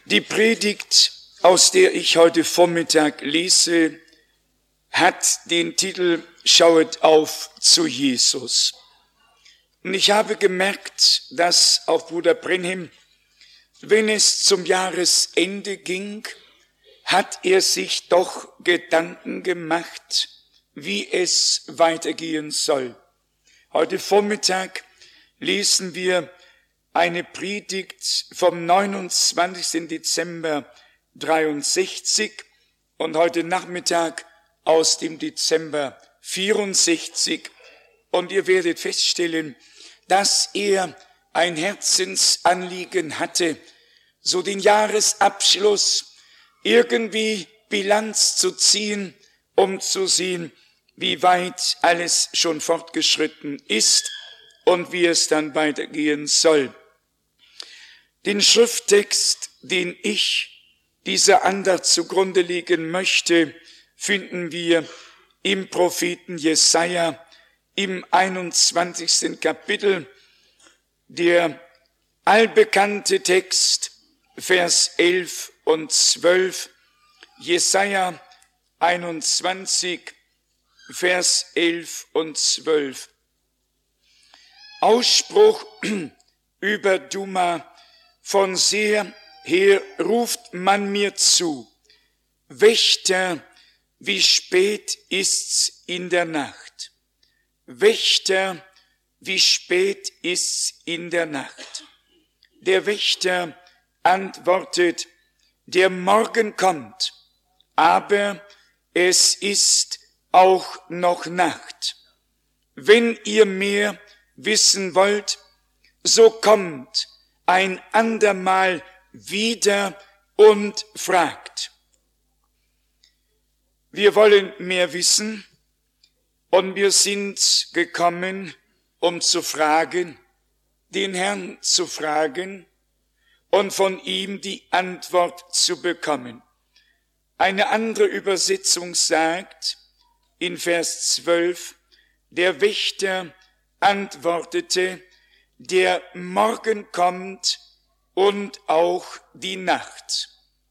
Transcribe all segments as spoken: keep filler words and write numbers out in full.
Die Predigt, aus der ich heute Vormittag lese, hat den Titel Schauet auf zu Jesus. Und ich habe gemerkt, dass auch Bruder Brenhem, wenn es zum Jahresende ging, hat er sich doch Gedanken gemacht, wie es weitergehen soll. Heute Vormittag lesen wir eine Predigt vom neunundzwanzigsten Dezember dreiundsechzig und heute Nachmittag aus dem Dezember vierundsechzig. Und ihr werdet feststellen, dass er ein Herzensanliegen hatte, so den Jahresabschluss irgendwie Bilanz zu ziehen, um zu sehen, wie weit alles schon fortgeschritten ist und wie es dann weitergehen soll. Den Schrifttext, den ich dieser Andacht zugrunde legen möchte, finden wir im Propheten Jesaja im einundzwanzigsten Kapitel, der allbekannte Text, Vers elf und zwölf, Jesaja einundzwanzig, Vers elf und zwölf. Ausspruch über Duma: Von sehr her ruft man mir zu, Wächter, wie spät ist's in der Nacht. Wächter, wie spät ist's in der Nacht. Der Wächter antwortet, der Morgen kommt, aber es ist auch noch Nacht. Wenn ihr mehr wissen wollt, so kommt ein andermal wieder und fragt. Wir wollen mehr wissen und wir sind gekommen, um zu fragen, den Herrn zu fragen und von ihm die Antwort zu bekommen. Eine andere Übersetzung sagt in Vers zwölf, der Wächter antwortete, der Morgen kommt und auch die Nacht.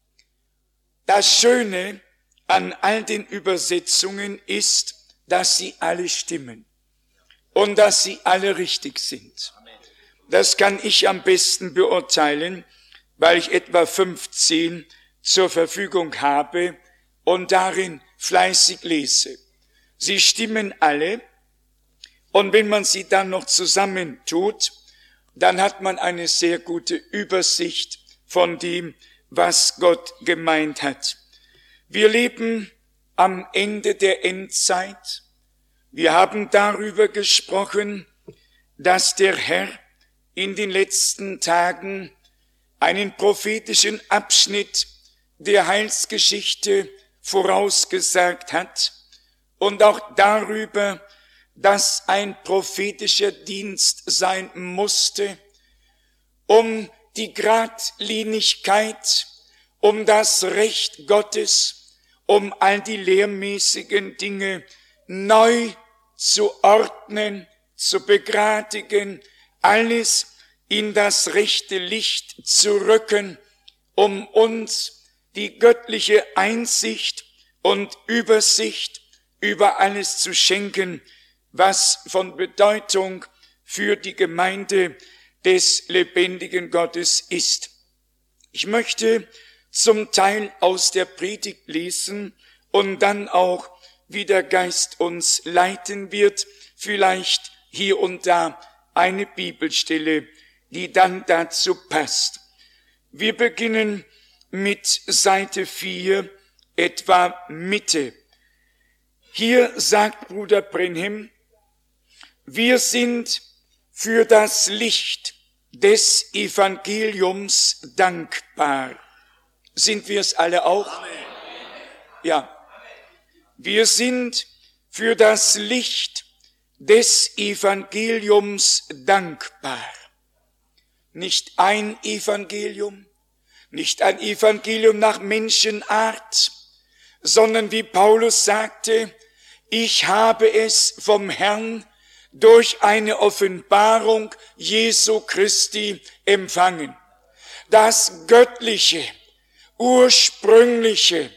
Das Schöne an all den Übersetzungen ist, dass sie alle stimmen und dass sie alle richtig sind. Das kann ich am besten beurteilen, weil ich etwa fünfzehn zur Verfügung habe und darin fleißig lese. Sie stimmen alle, und wenn man sie dann noch zusammentut, dann hat man eine sehr gute Übersicht von dem, was Gott gemeint hat. Wir leben am Ende der Endzeit. Wir haben darüber gesprochen, dass der Herr in den letzten Tagen einen prophetischen Abschnitt der Heilsgeschichte vorausgesagt hat und auch darüber, dass ein prophetischer Dienst sein musste, um die Gradlinigkeit, um das Recht Gottes, um all die lehrmäßigen Dinge neu zu ordnen, zu begradigen, alles in das rechte Licht zu rücken, um uns die göttliche Einsicht und Übersicht über alles zu schenken, was von Bedeutung für die Gemeinde des lebendigen Gottes ist. Ich möchte zum Teil aus der Predigt lesen und dann auch, wie der Geist uns leiten wird, vielleicht hier und da eine Bibelstelle, die dann dazu passt. Wir beginnen mit Seite vier, etwa Mitte. Hier sagt Bruder Brenhem, wir sind für das Licht des Evangeliums dankbar. Sind wir es alle auch? Amen. Ja. Wir sind für das Licht des Evangeliums dankbar. Nicht ein Evangelium, nicht ein Evangelium nach Menschenart, sondern wie Paulus sagte, ich habe es vom Herrn durch eine Offenbarung Jesu Christi empfangen. Das Göttliche ursprüngliche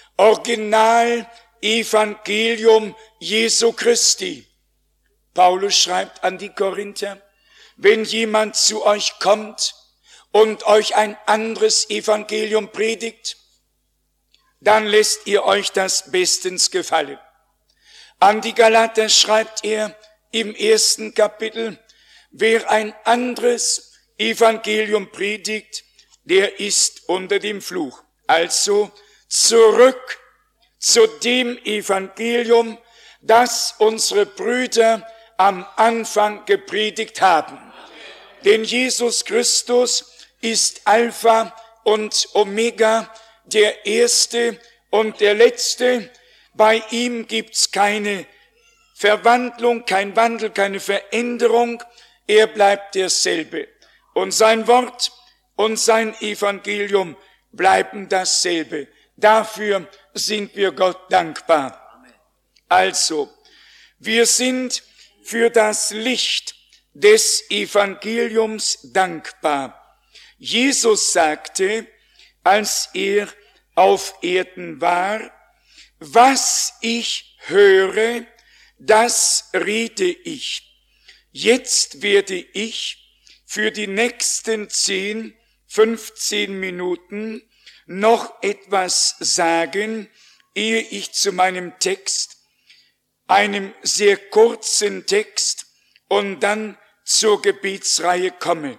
Original-Evangelium Jesu Christi. Paulus schreibt an die Korinther, wenn jemand zu euch kommt und euch ein anderes Evangelium predigt, dann lässt ihr euch das bestens gefallen. An die Galater schreibt er im ersten Kapitel, wer ein anderes Evangelium predigt, der ist unter dem Fluch. Also zurück zu dem Evangelium, das unsere Brüder am Anfang gepredigt haben. Denn Jesus Christus ist Alpha und Omega, der Erste und der Letzte. Bei ihm gibt's keine Verwandlung, kein Wandel, keine Veränderung. Er bleibt derselbe. Und sein Wort und sein Evangelium bleiben dasselbe. Dafür sind wir Gott dankbar. Also, wir sind für das Licht des Evangeliums dankbar. Jesus sagte, als er auf Erden war, was ich höre, das rede ich. Jetzt werde ich für die nächsten zehn, fünfzehn Minuten noch etwas sagen, ehe ich zu meinem Text, einem sehr kurzen Text und dann zur Gebetsreihe komme.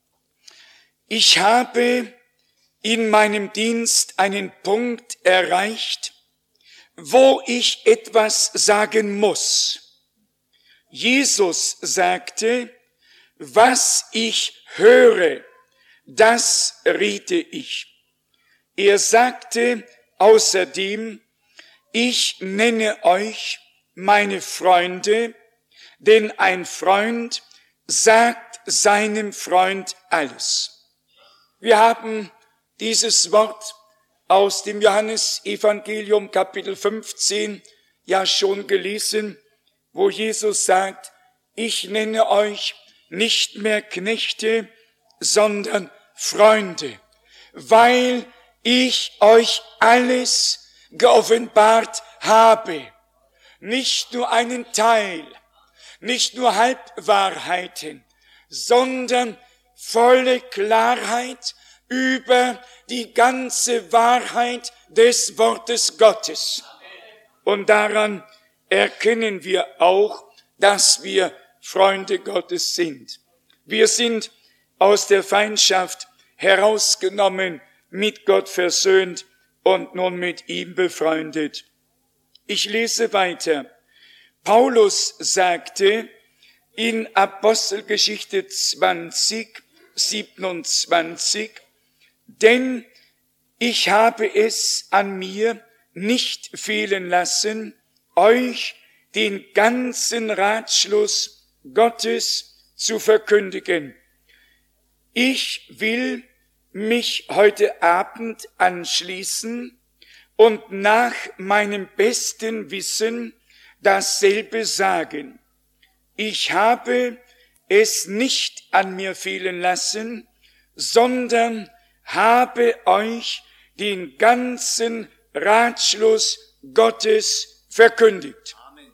Ich habe in meinem Dienst einen Punkt erreicht, wo ich etwas sagen muss. Jesus sagte, was ich höre, das rede ich. Er sagte außerdem, ich nenne euch meine Freunde, denn ein Freund sagt seinem Freund alles. Wir haben dieses Wort aus dem Johannesevangelium Kapitel fünfzehn ja schon gelesen, wo Jesus sagt, ich nenne euch nicht mehr Knechte, sondern Freunde, weil ich euch alles geoffenbart habe. Nicht nur einen Teil, nicht nur Halbwahrheiten, sondern volle Klarheit über die ganze Wahrheit des Wortes Gottes. Und daran erkennen wir auch, dass wir Freunde Gottes sind. Wir sind aus der Feindschaft herausgenommen, mit Gott versöhnt und nun mit ihm befreundet. Ich lese weiter. Paulus sagte in Apostelgeschichte zwanzig, siebenundzwanzig, denn ich habe es an mir nicht fehlen lassen, euch den ganzen Ratschluss Gottes zu verkündigen. Ich will mich heute Abend anschließen und nach meinem besten Wissen dasselbe sagen. Ich habe es nicht an mir fehlen lassen, sondern habe euch den ganzen Ratschluss Gottes verkündigt.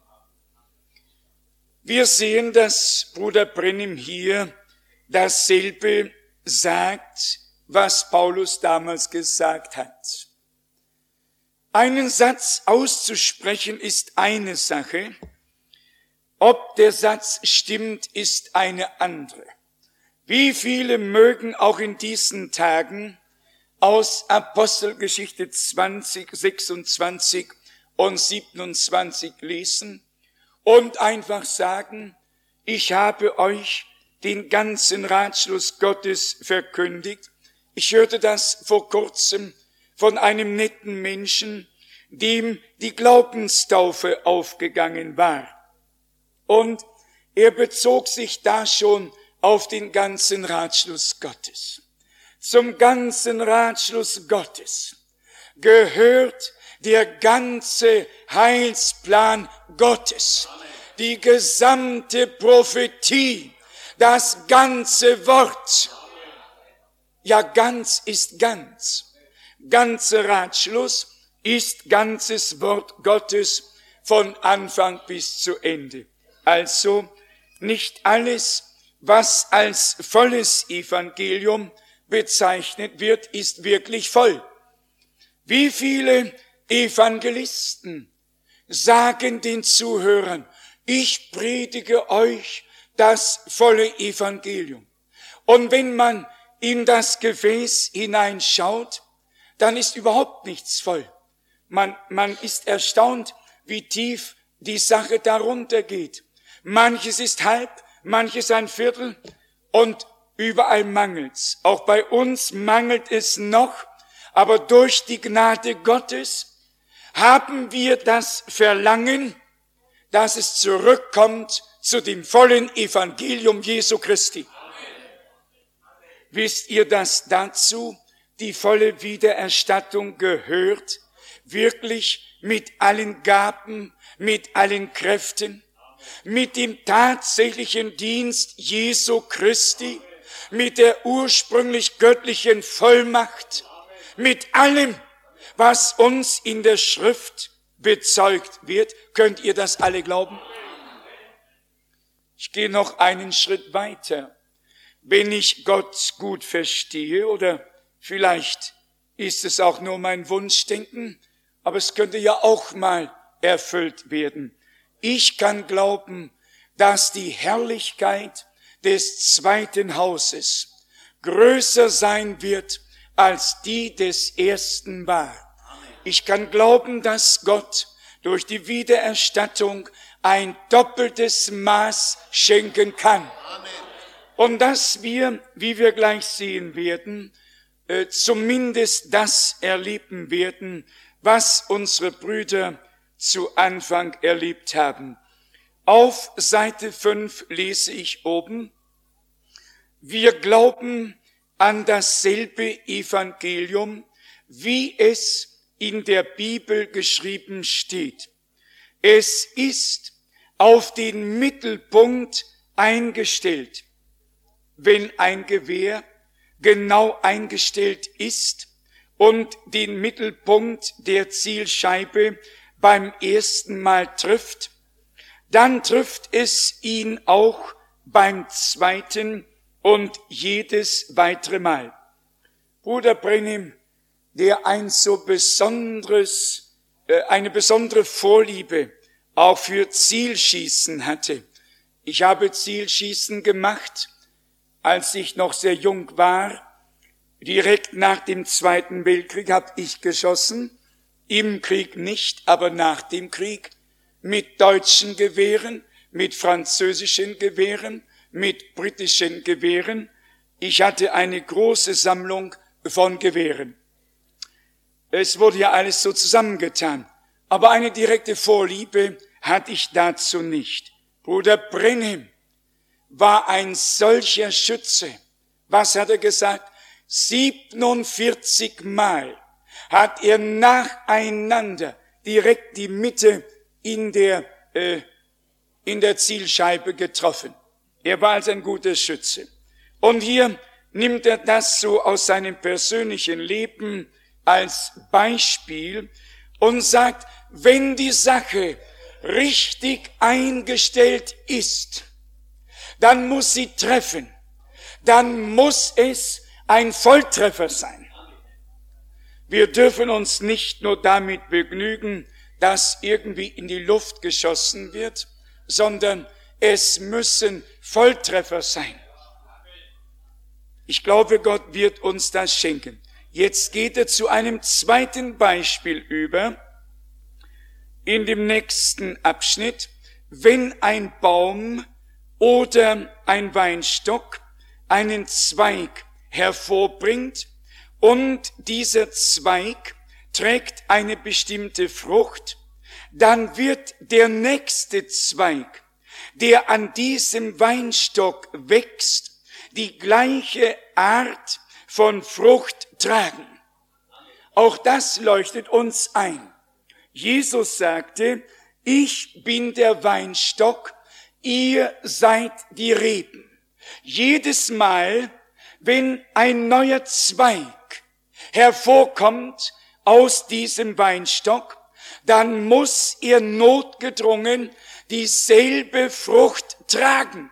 Wir sehen, dass Bruder Brennim hier dasselbe sagt, was Paulus damals gesagt hat. Einen Satz auszusprechen ist eine Sache, ob der Satz stimmt, ist eine andere. Wie viele mögen auch in diesen Tagen aus Apostelgeschichte zwanzig, sechsundzwanzig und siebenundzwanzig lesen und einfach sagen, ich habe euch den ganzen Ratschluss Gottes verkündigt. Ich hörte das vor kurzem von einem netten Menschen, dem die Glaubenstaufe aufgegangen war. Und er bezog sich da schon auf den ganzen Ratschluss Gottes. Zum ganzen Ratschluss Gottes gehört der ganze Heilsplan Gottes, die gesamte Prophetie, das ganze Wort. Ja, ganz ist ganz. ganzer Ratschluss ist ganzes Wort Gottes von Anfang bis zu Ende. Also nicht alles, was als volles Evangelium bezeichnet wird, ist wirklich voll. Wie viele Evangelisten sagen den Zuhörern, ich predige euch das volle Evangelium. Und wenn man in das Gefäß hineinschaut, dann ist überhaupt nichts voll. Man, man ist erstaunt, wie tief die Sache darunter geht. Manches ist halb, manches ein Viertel und überall mangelt's. Auch bei uns mangelt es noch, aber durch die Gnade Gottes haben wir das Verlangen, dass es zurückkommt zu dem vollen Evangelium Jesu Christi. Wisst ihr, dass dazu die volle Wiedererstattung gehört? Wirklich mit allen Gaben, mit allen Kräften, mit dem tatsächlichen Dienst Jesu Christi, mit der ursprünglich göttlichen Vollmacht, mit allem, was uns in der Schrift bezeugt wird. Könnt ihr das alle glauben? Ich gehe noch einen Schritt weiter. Wenn ich Gott gut verstehe, oder vielleicht ist es auch nur mein Wunschdenken, aber es könnte ja auch mal erfüllt werden. Ich kann glauben, dass die Herrlichkeit des zweiten Hauses größer sein wird, als die des ersten war. Ich kann glauben, dass Gott durch die Wiedererstattung ein doppeltes Maß schenken kann. Und dass wir, wie wir gleich sehen werden, äh, zumindest das erleben werden, was unsere Brüder zu Anfang erlebt haben. Auf Seite fünf lese ich oben, wir glauben an dasselbe Evangelium, wie es in der Bibel geschrieben steht. Es ist auf den Mittelpunkt eingestellt. Wenn ein Gewehr genau eingestellt ist und den Mittelpunkt der Zielscheibe beim ersten Mal trifft, dann trifft es ihn auch beim zweiten und jedes weitere Mal. Bruder Branham, der ein so besonderes, äh, eine besondere Vorliebe auch für Zielschießen hatte. Ich habe Zielschießen gemacht, als ich noch sehr jung war. Direkt nach dem Zweiten Weltkrieg habe ich geschossen, im Krieg nicht, aber nach dem Krieg, mit deutschen Gewehren, mit französischen Gewehren, mit britischen Gewehren. Ich hatte eine große Sammlung von Gewehren. Es wurde ja alles so zusammengetan, aber eine direkte Vorliebe hatte ich dazu nicht. Bruder Branham war ein solcher Schütze. Was hat er gesagt? siebenundvierzig Mal hat er nacheinander direkt die Mitte in der, äh, in der Zielscheibe getroffen. Er war also ein guter Schütze. Und hier nimmt er das so aus seinem persönlichen Leben als Beispiel und sagt, wenn die Sache richtig eingestellt ist, dann muss sie treffen. Dann muss es ein Volltreffer sein. Wir dürfen uns nicht nur damit begnügen, dass irgendwie in die Luft geschossen wird, sondern es müssen Volltreffer sein. Ich glaube, Gott wird uns das schenken. Jetzt geht er zu einem zweiten Beispiel über, in dem nächsten Abschnitt. Wenn ein Baum oder ein Weinstock einen Zweig hervorbringt und dieser Zweig trägt eine bestimmte Frucht, dann wird der nächste Zweig, der an diesem Weinstock wächst, die gleiche Art von Frucht tragen. Auch das leuchtet uns ein. Jesus sagte, ich bin der Weinstock, ihr seid die Reben. Jedes Mal, wenn ein neuer Zweig hervorkommt aus diesem Weinstock, dann muss er notgedrungen dieselbe Frucht tragen.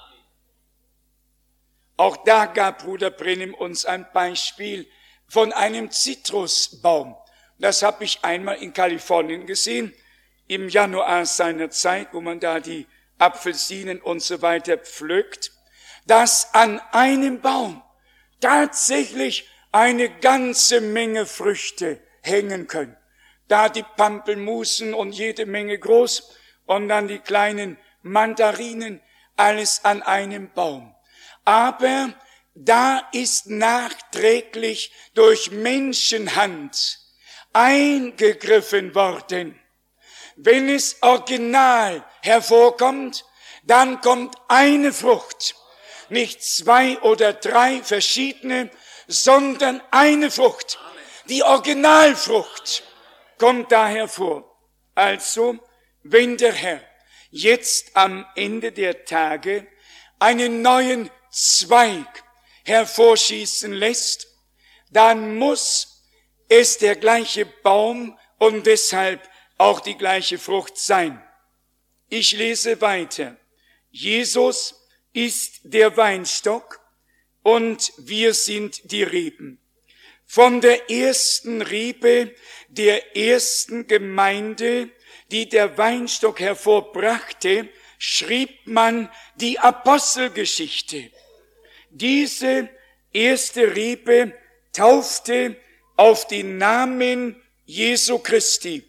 Auch da gab Bruder Branham uns ein Beispiel von einem Zitrusbaum. Das habe ich einmal in Kalifornien gesehen, im Januar seiner Zeit, wo man da die Apfelsinen und so weiter pflückt, dass an einem Baum tatsächlich eine ganze Menge Früchte hängen können. Da die Pampelmusen und jede Menge groß und dann die kleinen Mandarinen, alles an einem Baum. Aber da ist nachträglich durch Menschenhand eingegriffen worden. Wenn es original hervorkommt, dann kommt eine Frucht, nicht zwei oder drei verschiedene, sondern eine Frucht. Die Originalfrucht kommt da hervor. Also, wenn der Herr jetzt am Ende der Tage einen neuen Zweig hervorschießen lässt, dann muss es der gleiche Baum und deshalb auch die gleiche Frucht sein. Ich lese weiter. Jesus ist der Weinstock und wir sind die Reben. Von der ersten Rebe der ersten Gemeinde, die der Weinstock hervorbrachte, schrieb man die Apostelgeschichte. Diese erste Rebe taufte auf den Namen Jesu Christi.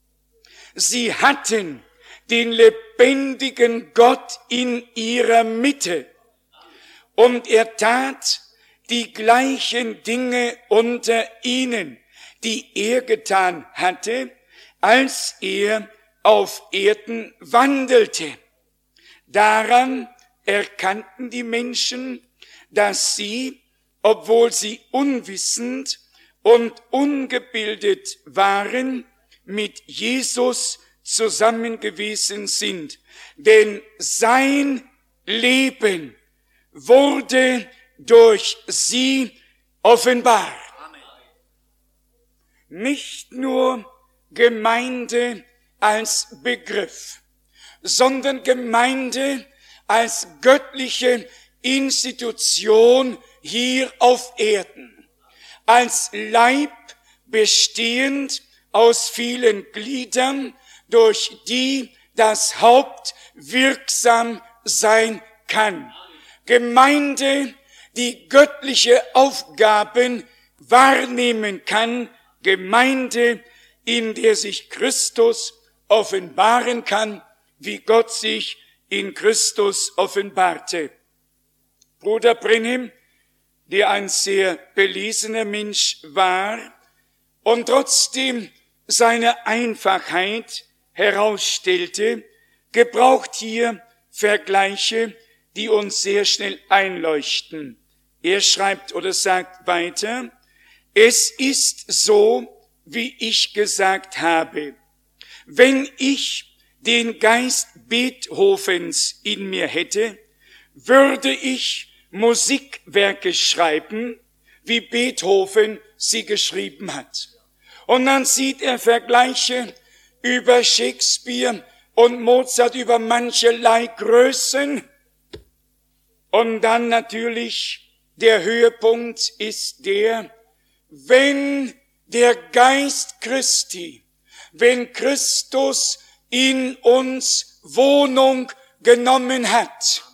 Sie hatten den lebendigen Gott in ihrer Mitte und er tat die gleichen Dinge unter ihnen, die er getan hatte, als er auf Erden wandelte. Daran erkannten die Menschen, dass sie, obwohl sie unwissend und ungebildet waren, mit Jesus zusammen gewesen sind. Denn sein Leben wurde durch sie offenbar. Nicht nur Gemeinde als Begriff, sondern Gemeinde als göttliche Institution hier auf Erden, als Leib bestehend aus vielen Gliedern, durch die das Haupt wirksam sein kann. Gemeinde, die göttliche Aufgaben wahrnehmen kann, Gemeinde, in der sich Christus offenbaren kann, wie Gott sich in Christus offenbarte. Bruder Branham, der ein sehr belesener Mensch war und trotzdem seine Einfachheit herausstellte, gebraucht hier Vergleiche, die uns sehr schnell einleuchten. Er schreibt oder sagt weiter, es ist so, wie ich gesagt habe. Wenn ich den Geist Beethovens in mir hätte, würde ich Musikwerke schreiben, wie Beethoven sie geschrieben hat. Und dann sieht er Vergleiche über Shakespeare und Mozart, über mancherlei Größen. Und dann natürlich der Höhepunkt ist der, wenn der Geist Christi, wenn Christus in uns Wohnung genommen hat.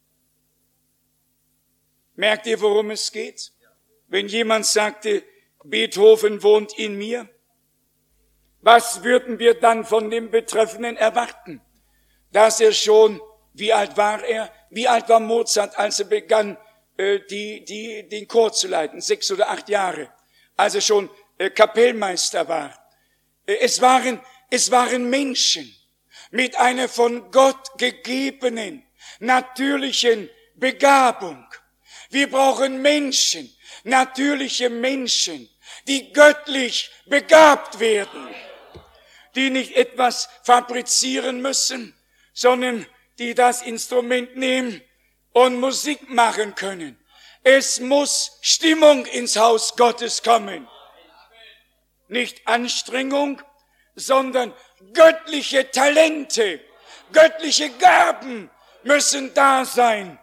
Merkt ihr, worum es geht? Wenn jemand sagte, Beethoven wohnt in mir, was würden wir dann von dem Betreffenden erwarten? Dass er schon, wie alt war er? Wie alt war Mozart, als er begann, äh, die, die, den Chor zu leiten? Sechs oder acht Jahre. Als er schon äh, Kapellmeister war. Äh, es waren, es waren Menschen mit einer von Gott gegebenen, natürlichen Begabung. Wir brauchen Menschen, natürliche Menschen, die göttlich begabt werden, die nicht etwas fabrizieren müssen, sondern die das Instrument nehmen und Musik machen können. Es muss Stimmung ins Haus Gottes kommen. Nicht Anstrengung, sondern göttliche Talente, göttliche Gaben müssen da sein.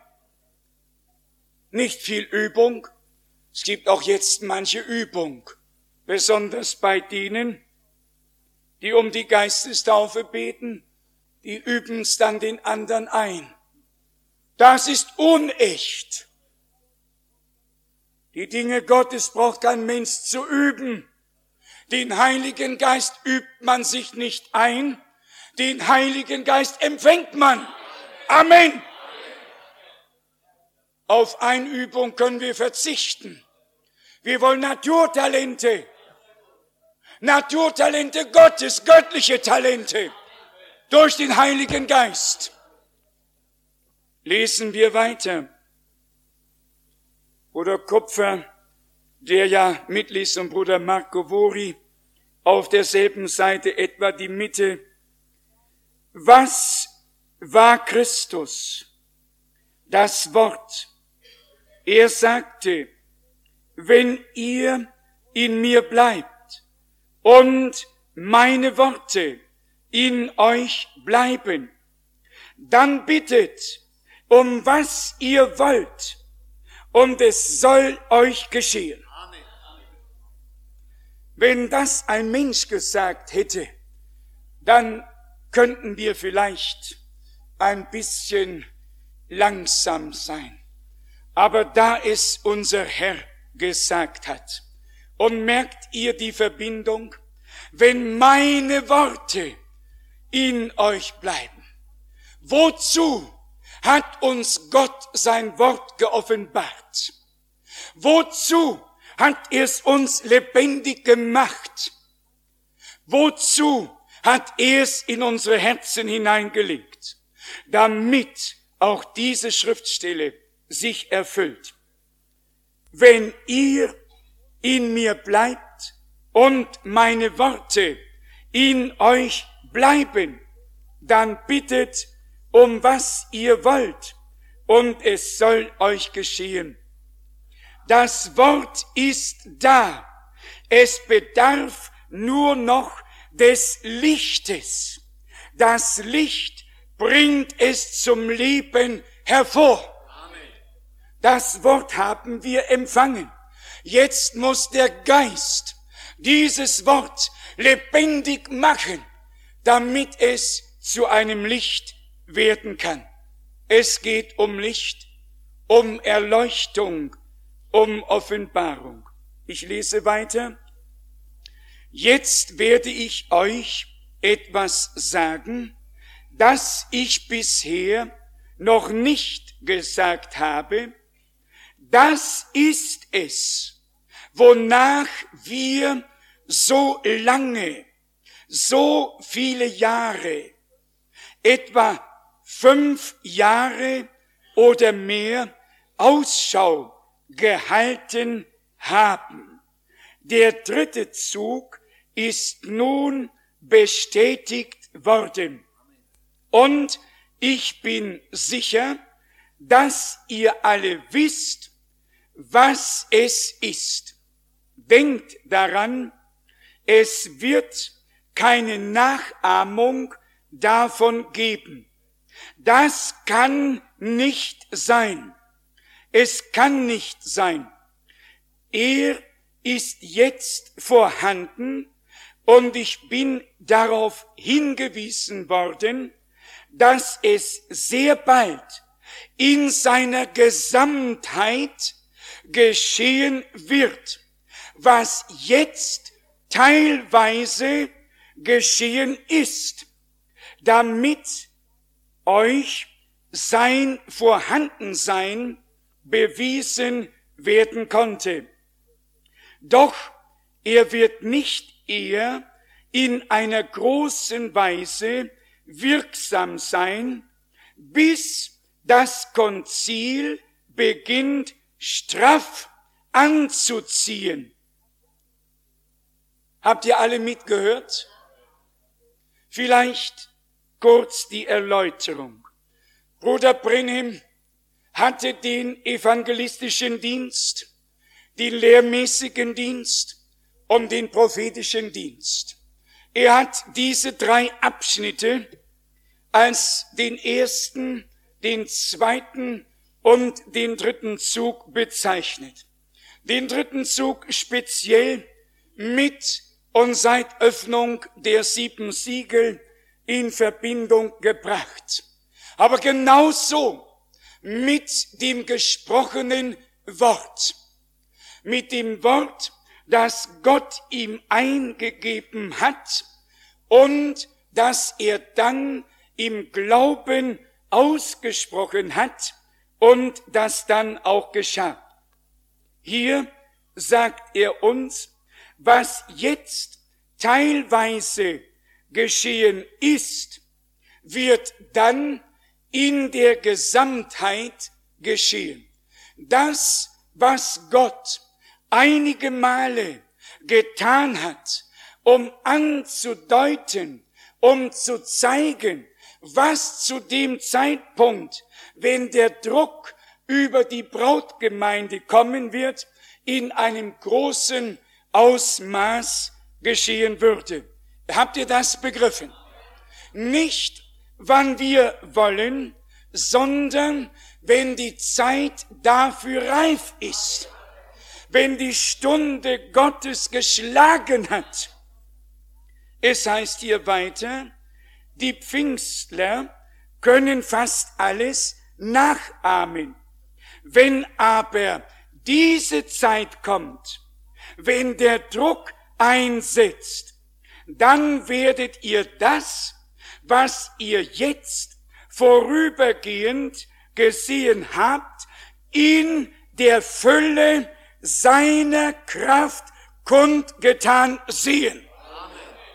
Nicht viel Übung. Es gibt auch jetzt manche Übung, besonders bei denen, die um die Geistestaufe beten, die üben es dann den anderen ein. Das ist unecht. Die Dinge Gottes braucht kein Mensch zu üben. Den Heiligen Geist übt man sich nicht ein, den Heiligen Geist empfängt man. Amen. Auf Einübung können wir verzichten. Wir wollen Naturtalente. Naturtalente Gottes, göttliche Talente. Durch den Heiligen Geist. Lesen wir weiter. Bruder Kupfer, der ja mitliest, und Bruder Marco Vori, auf derselben Seite etwa die Mitte. Was war Christus? Das Wort. Er sagte, wenn ihr in mir bleibt und meine Worte in euch bleiben, dann bittet, um was ihr wollt, und es soll euch geschehen. Amen. Wenn das ein Mensch gesagt hätte, dann könnten wir vielleicht ein bisschen langsam sein. Aber da es unser Herr gesagt hat, und merkt ihr die Verbindung, wenn meine Worte in euch bleiben, wozu hat uns Gott sein Wort geoffenbart? Wozu hat er es uns lebendig gemacht? Wozu hat er es in unsere Herzen hineingelegt? Damit auch diese Schriftstelle sich erfüllt. Wenn ihr in mir bleibt und meine Worte in euch bleiben, dann bittet, um was ihr wollt, und es soll euch geschehen. Das Wort ist da. Es bedarf nur noch des Lichtes. Das Licht bringt es zum Leben hervor. Amen. Das Wort haben wir empfangen. Jetzt muss der Geist dieses Wort lebendig machen, damit es zu einem Licht werden kann. Es geht um Licht, um Erleuchtung, um Offenbarung. Ich lese weiter. Jetzt werde ich euch etwas sagen, das ich bisher noch nicht gesagt habe. Das ist es, wonach wir so lange, so viele Jahre, etwa fünf Jahre oder mehr Ausschau gehalten haben. Der dritte Zug ist nun bestätigt worden. Und ich bin sicher, dass ihr alle wisst, was es ist. Denkt daran, es wird keine Nachahmung davon geben. Das kann nicht sein. Es kann nicht sein. Er ist jetzt vorhanden und ich bin darauf hingewiesen worden, dass es sehr bald in seiner Gesamtheit geschehen wird, was jetzt teilweise geschehen ist, damit euch sein Vorhandensein bewiesen werden konnte. Doch er wird nicht eher in einer großen Weise wirksam sein, bis das Konzil beginnt straff anzuziehen. Habt ihr alle mitgehört? Vielleicht kurz die Erläuterung. Bruder Branham hatte den evangelistischen Dienst, den lehrmäßigen Dienst und den prophetischen Dienst. Er hat diese drei Abschnitte als den ersten, den zweiten und den dritten Zug bezeichnet. Den dritten Zug speziell mit und seit Öffnung der sieben Siegel in Verbindung gebracht. Aber genauso mit dem gesprochenen Wort, mit dem Wort, das Gott ihm eingegeben hat und das er dann im Glauben ausgesprochen hat und das dann auch geschah. Hier sagt er uns, was jetzt teilweise geschehen ist, wird dann in der Gesamtheit geschehen. Das, was Gott einige Male getan hat, um anzudeuten, um zu zeigen, was zu dem Zeitpunkt, wenn der Druck über die Brautgemeinde kommen wird, in einem großen Ausmaß geschehen würde. Habt ihr das begriffen? Nicht, wann wir wollen, sondern wenn die Zeit dafür reif ist. Wenn die Stunde Gottes geschlagen hat. Es heißt hier weiter, die Pfingstler können fast alles nachahmen. Wenn aber diese Zeit kommt, wenn der Druck einsetzt, dann werdet ihr das, was ihr jetzt vorübergehend gesehen habt, in der Fülle seiner Kraft kundgetan sehen. Amen.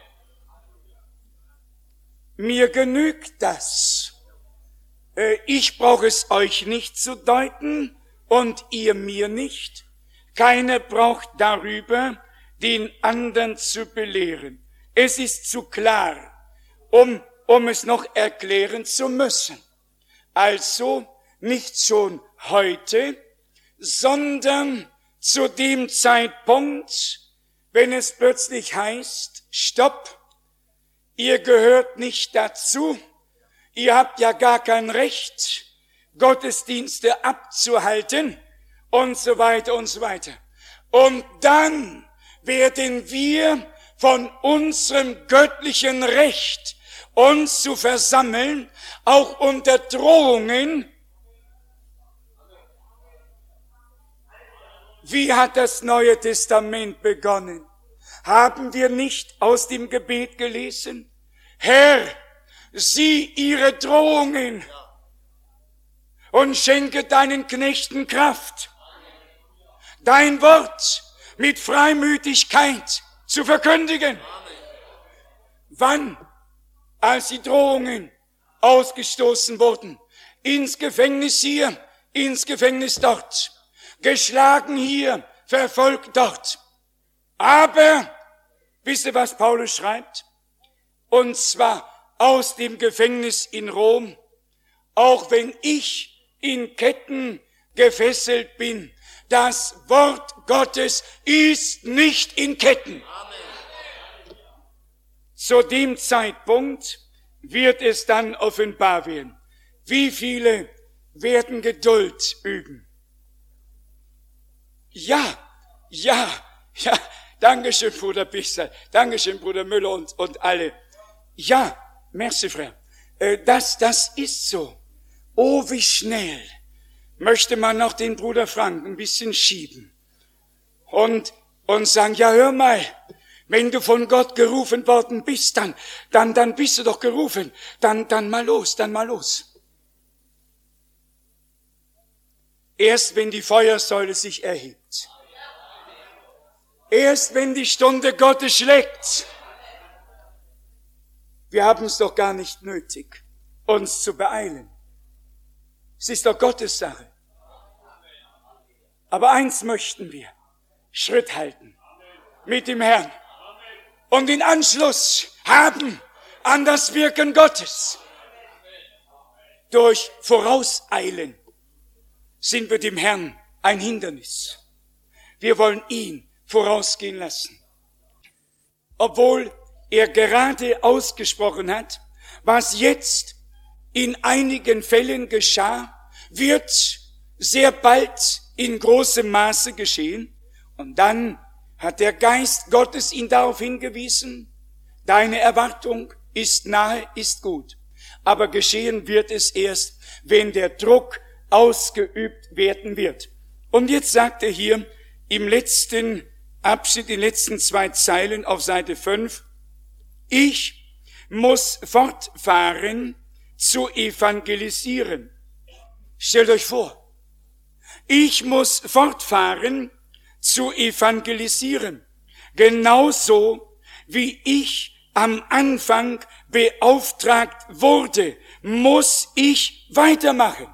Mir genügt das. Ich brauche es euch nicht zu deuten und ihr mir nicht. Keiner braucht darüber, den anderen zu belehren. Es ist zu klar, um, um es noch erklären zu müssen. Also nicht schon heute, sondern zu dem Zeitpunkt, wenn es plötzlich heißt, stopp, ihr gehört nicht dazu, ihr habt ja gar kein Recht, Gottesdienste abzuhalten und so weiter und so weiter. Und dann werden wir von unserem göttlichen Recht, uns zu versammeln, auch unter Drohungen. Wie hat das Neue Testament begonnen? Haben wir nicht aus dem Gebet gelesen? Herr, sieh ihre Drohungen und schenke deinen Knechten Kraft, dein Wort mit Freimütigkeit zu verkündigen. Wann? Als die Drohungen ausgestoßen wurden. Ins Gefängnis hier, ins Gefängnis dort. Geschlagen hier, verfolgt dort. Aber, wisst ihr, was Paulus schreibt? Und zwar aus dem Gefängnis in Rom, auch wenn ich in Ketten gefesselt bin, das Wort Gottes ist nicht in Ketten. Amen. Zu dem Zeitpunkt wird es dann offenbar werden. Wie viele werden Geduld üben? Ja, ja, ja, Dankeschön, Bruder Bichsel, Dankeschön, Bruder Müller und, und alle. Ja, merci, Frère. Äh, das, das ist so. Oh, wie schnell möchte man noch den Bruder Frank ein bisschen schieben und, und sagen, ja, hör mal, wenn du von Gott gerufen worden bist, dann, dann, dann bist du doch gerufen, dann, dann mal los, dann mal los. Erst wenn die Feuersäule sich erhebt. Erst wenn die Stunde Gottes schlägt. Wir haben es doch gar nicht nötig, uns zu beeilen. Es ist doch Gottes Sache. Aber eins möchten wir, Schritt halten mit dem Herrn und den Anschluss haben an das Wirken Gottes durch Vorauseilen. sind wir dem Herrn ein Hindernis. Wir wollen ihn vorausgehen lassen. Obwohl er gerade ausgesprochen hat, was jetzt in einigen Fällen geschah, wird sehr bald in großem Maße geschehen. Und dann hat der Geist Gottes ihn darauf hingewiesen, deine Erwartung ist nahe, ist gut. Aber geschehen wird es erst, wenn der Druck ausgeübt werden wird. Und jetzt sagt er hier im letzten Abschnitt, in den letzten zwei Zeilen auf Seite fünf, ich muss fortfahren zu evangelisieren. Stellt euch vor, ich muss fortfahren zu evangelisieren. Genauso wie ich am Anfang beauftragt wurde, muss ich weitermachen.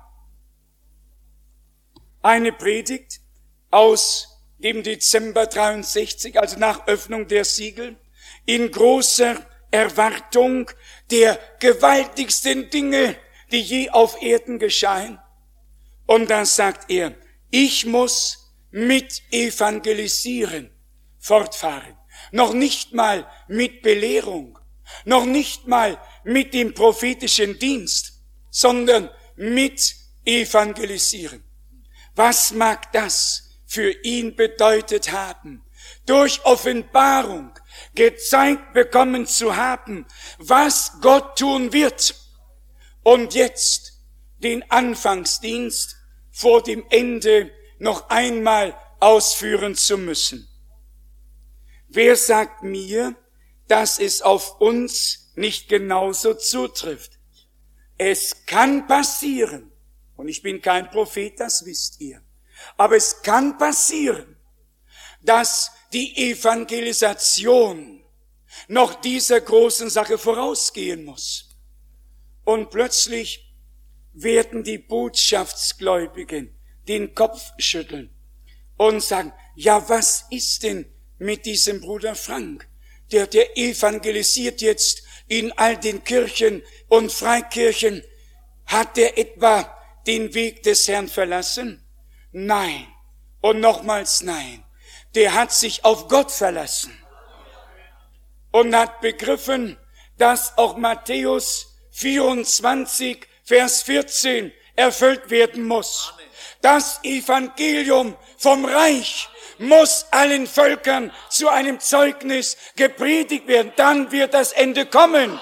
Eine Predigt aus dem Dezember dreiundsechzig, also nach Öffnung der Siegel, in großer Erwartung der gewaltigsten Dinge, die je auf Erden geschahen. Und dann sagt er, ich muss mit Evangelisieren fortfahren. Noch nicht mal mit Belehrung, noch nicht mal mit dem prophetischen Dienst, sondern mit Evangelisieren. Was mag das für ihn bedeutet haben, durch Offenbarung gezeigt bekommen zu haben, was Gott tun wird, und jetzt den Anfangsdienst vor dem Ende noch einmal ausführen zu müssen. Wer sagt mir, dass es auf uns nicht genauso zutrifft? Es kann passieren, und ich bin kein Prophet, das wisst ihr, aber es kann passieren, dass die Evangelisation noch dieser großen Sache vorausgehen muss. Und plötzlich werden die Botschaftsgläubigen den Kopf schütteln und sagen, ja, was ist denn mit diesem Bruder Frank? Der, der evangelisiert jetzt in all den Kirchen und Freikirchen. Hat der etwa den Weg des Herrn verlassen? Nein. Und nochmals nein. Der hat sich auf Gott verlassen und hat begriffen, dass auch Matthäus vierundzwanzig, Vers vierzehn erfüllt werden muss. Das Evangelium vom Reich muss allen Völkern zu einem Zeugnis gepredigt werden. Dann wird das Ende kommen.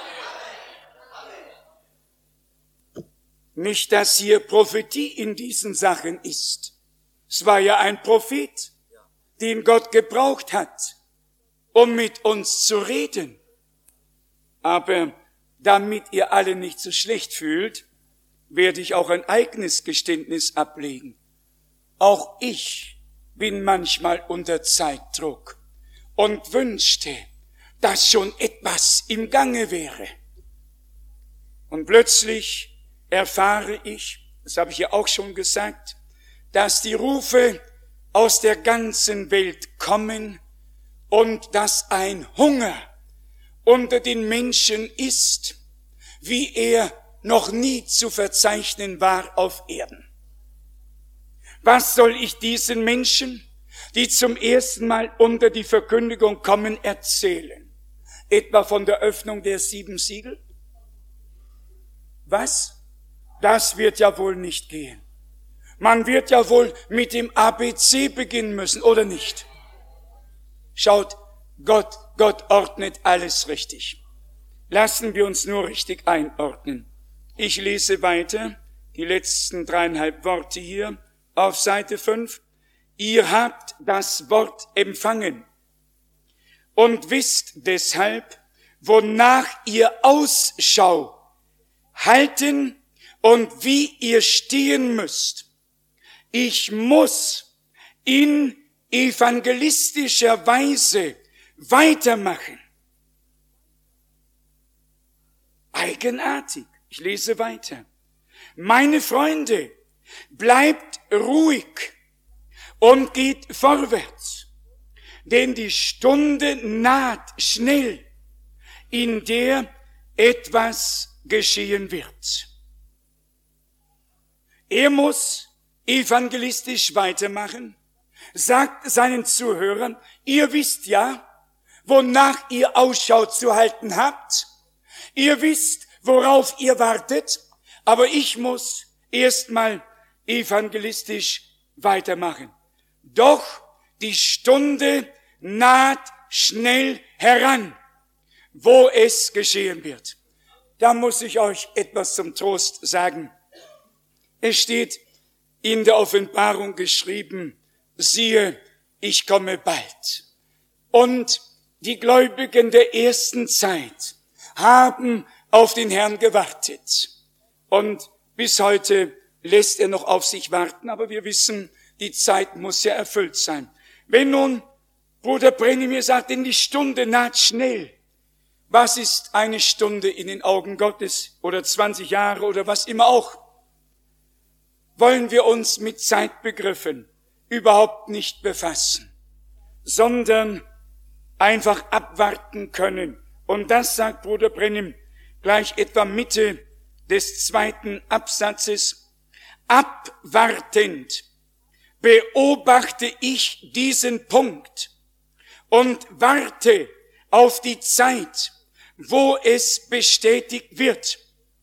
Nicht, dass hier Prophetie in diesen Sachen ist. Es war ja ein Prophet, den Gott gebraucht hat, um mit uns zu reden. Aber damit ihr alle nicht so schlecht fühlt, werde ich auch ein eigenes Geständnis ablegen. Auch ich bin manchmal unter Zeitdruck und wünschte, dass schon etwas im Gange wäre. Und plötzlich erfahre ich, das habe ich ja auch schon gesagt, dass die Rufe aus der ganzen Welt kommen und dass ein Hunger unter den Menschen ist, wie er noch nie zu verzeichnen war auf Erden. Was soll ich diesen Menschen, die zum ersten Mal unter die Verkündigung kommen, erzählen? Etwa von der Öffnung der sieben Siegel? Was? Das wird ja wohl nicht gehen. Man wird ja wohl mit dem A B C beginnen müssen, oder nicht? Schaut, Gott, Gott ordnet alles richtig. Lassen wir uns nur richtig einordnen. Ich lese weiter, die letzten dreieinhalb Worte hier auf Seite fünf. Ihr habt das Wort empfangen und wisst deshalb, wonach ihr Ausschau halten und wie ihr stehen müsst. Ich muss in evangelistischer Weise weitermachen. Eigenartig. Ich lese weiter. Meine Freunde, bleibt ruhig und geht vorwärts, denn die Stunde naht schnell, in der etwas geschehen wird. Er muss evangelistisch weitermachen, sagt seinen Zuhörern, ihr wisst ja, wonach ihr Ausschau zu halten habt. Ihr wisst, worauf ihr wartet, aber ich muss erstmal evangelistisch weitermachen. Doch die Stunde naht schnell heran, wo es geschehen wird. Da muss ich euch etwas zum Trost sagen. Es steht in der Offenbarung geschrieben, siehe, ich komme bald. Und die Gläubigen der ersten Zeit haben auf den Herrn gewartet. Und bis heute lässt er noch auf sich warten, aber wir wissen, die Zeit muss ja erfüllt sein. Wenn nun Bruder Brenny mir sagt, denn die Stunde naht schnell. Was ist eine Stunde in den Augen Gottes oder zwanzig Jahre oder was immer auch? Wollen wir uns mit Zeitbegriffen überhaupt nicht befassen, sondern einfach abwarten können. Und das sagt Bruder Brennim gleich etwa Mitte des zweiten Absatzes. Abwartend beobachte ich diesen Punkt und warte auf die Zeit, wo es bestätigt wird.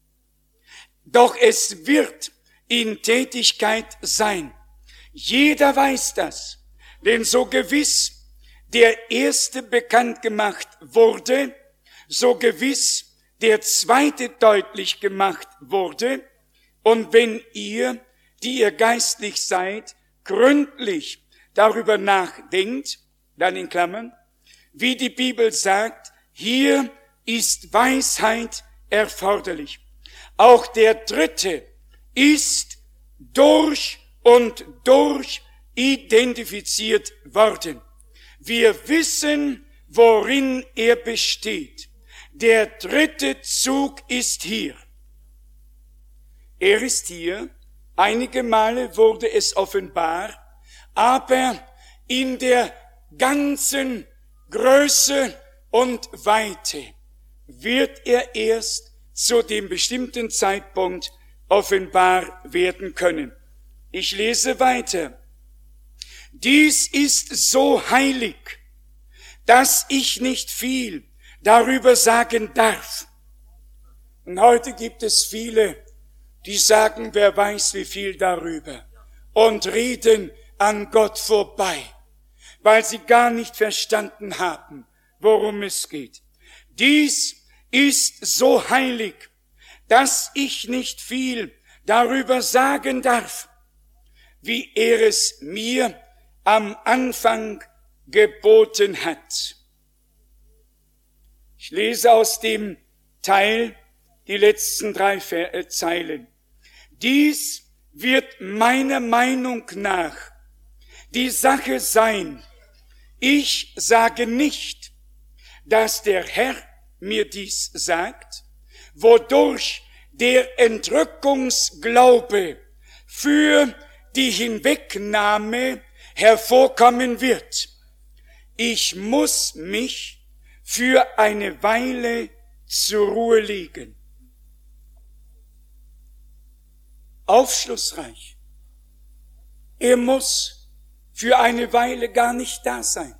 Doch es wird in Tätigkeit sein. Jeder weiß das, denn so gewiss der Erste bekannt gemacht wurde, so gewiss der Zweite deutlich gemacht wurde. Und wenn ihr, die ihr geistlich seid, gründlich darüber nachdenkt, dann in Klammern, wie die Bibel sagt, hier ist Weisheit erforderlich. Auch der Dritte ist durch und durch identifiziert worden. Wir wissen, worin er besteht. Der dritte Zug ist hier. Er ist hier. Einige Male wurde es offenbar, aber in der ganzen Größe und Weite wird er erst zu dem bestimmten Zeitpunkt offenbar werden können. Ich lese weiter. Dies ist so heilig, dass ich nicht viel darüber sagen darf. Und heute gibt es viele, die sagen, wer weiß wie viel darüber und reden an Gott vorbei, weil sie gar nicht verstanden haben, worum es geht. Dies ist so heilig, dass ich nicht viel darüber sagen darf, wie er es mir am Anfang geboten hat. Ich lese aus dem Teil die letzten drei Zeilen. Dies wird meiner Meinung nach die Sache sein. Ich sage nicht, dass der Herr mir dies sagt, wodurch der Entrückungsglaube für die Hinwegnahme hervorkommen wird. Ich muss mich für eine Weile zur Ruhe legen. Aufschlussreich. Er muss für eine Weile gar nicht da sein.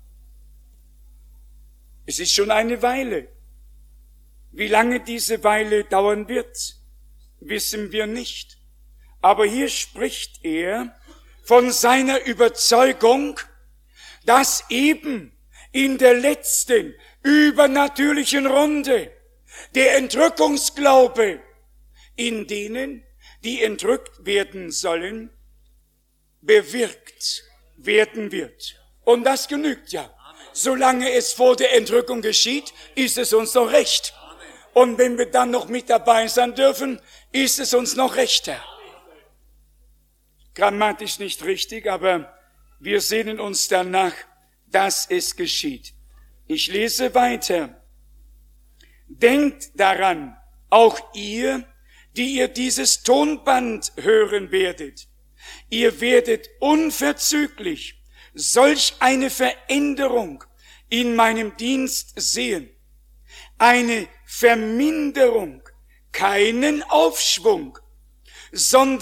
Es ist schon eine Weile. Wie lange diese Weile dauern wird, wissen wir nicht. Aber hier spricht er von seiner Überzeugung, dass eben in der letzten übernatürlichen Runde der Entrückungsglaube in denen, die entrückt werden sollen, bewirkt werden wird. Und das genügt ja. Solange es vor der Entrückung geschieht, ist es uns noch recht. Und wenn wir dann noch mit dabei sein dürfen, ist es uns noch rechter. Grammatisch nicht richtig, aber wir sehnen uns danach, dass es geschieht. Ich lese weiter. Denkt daran, auch ihr, die ihr dieses Tonband hören werdet. Ihr werdet unverzüglich solch eine Veränderung in meinem Dienst sehen. Eine Verminderung, keinen Aufschwung, sondern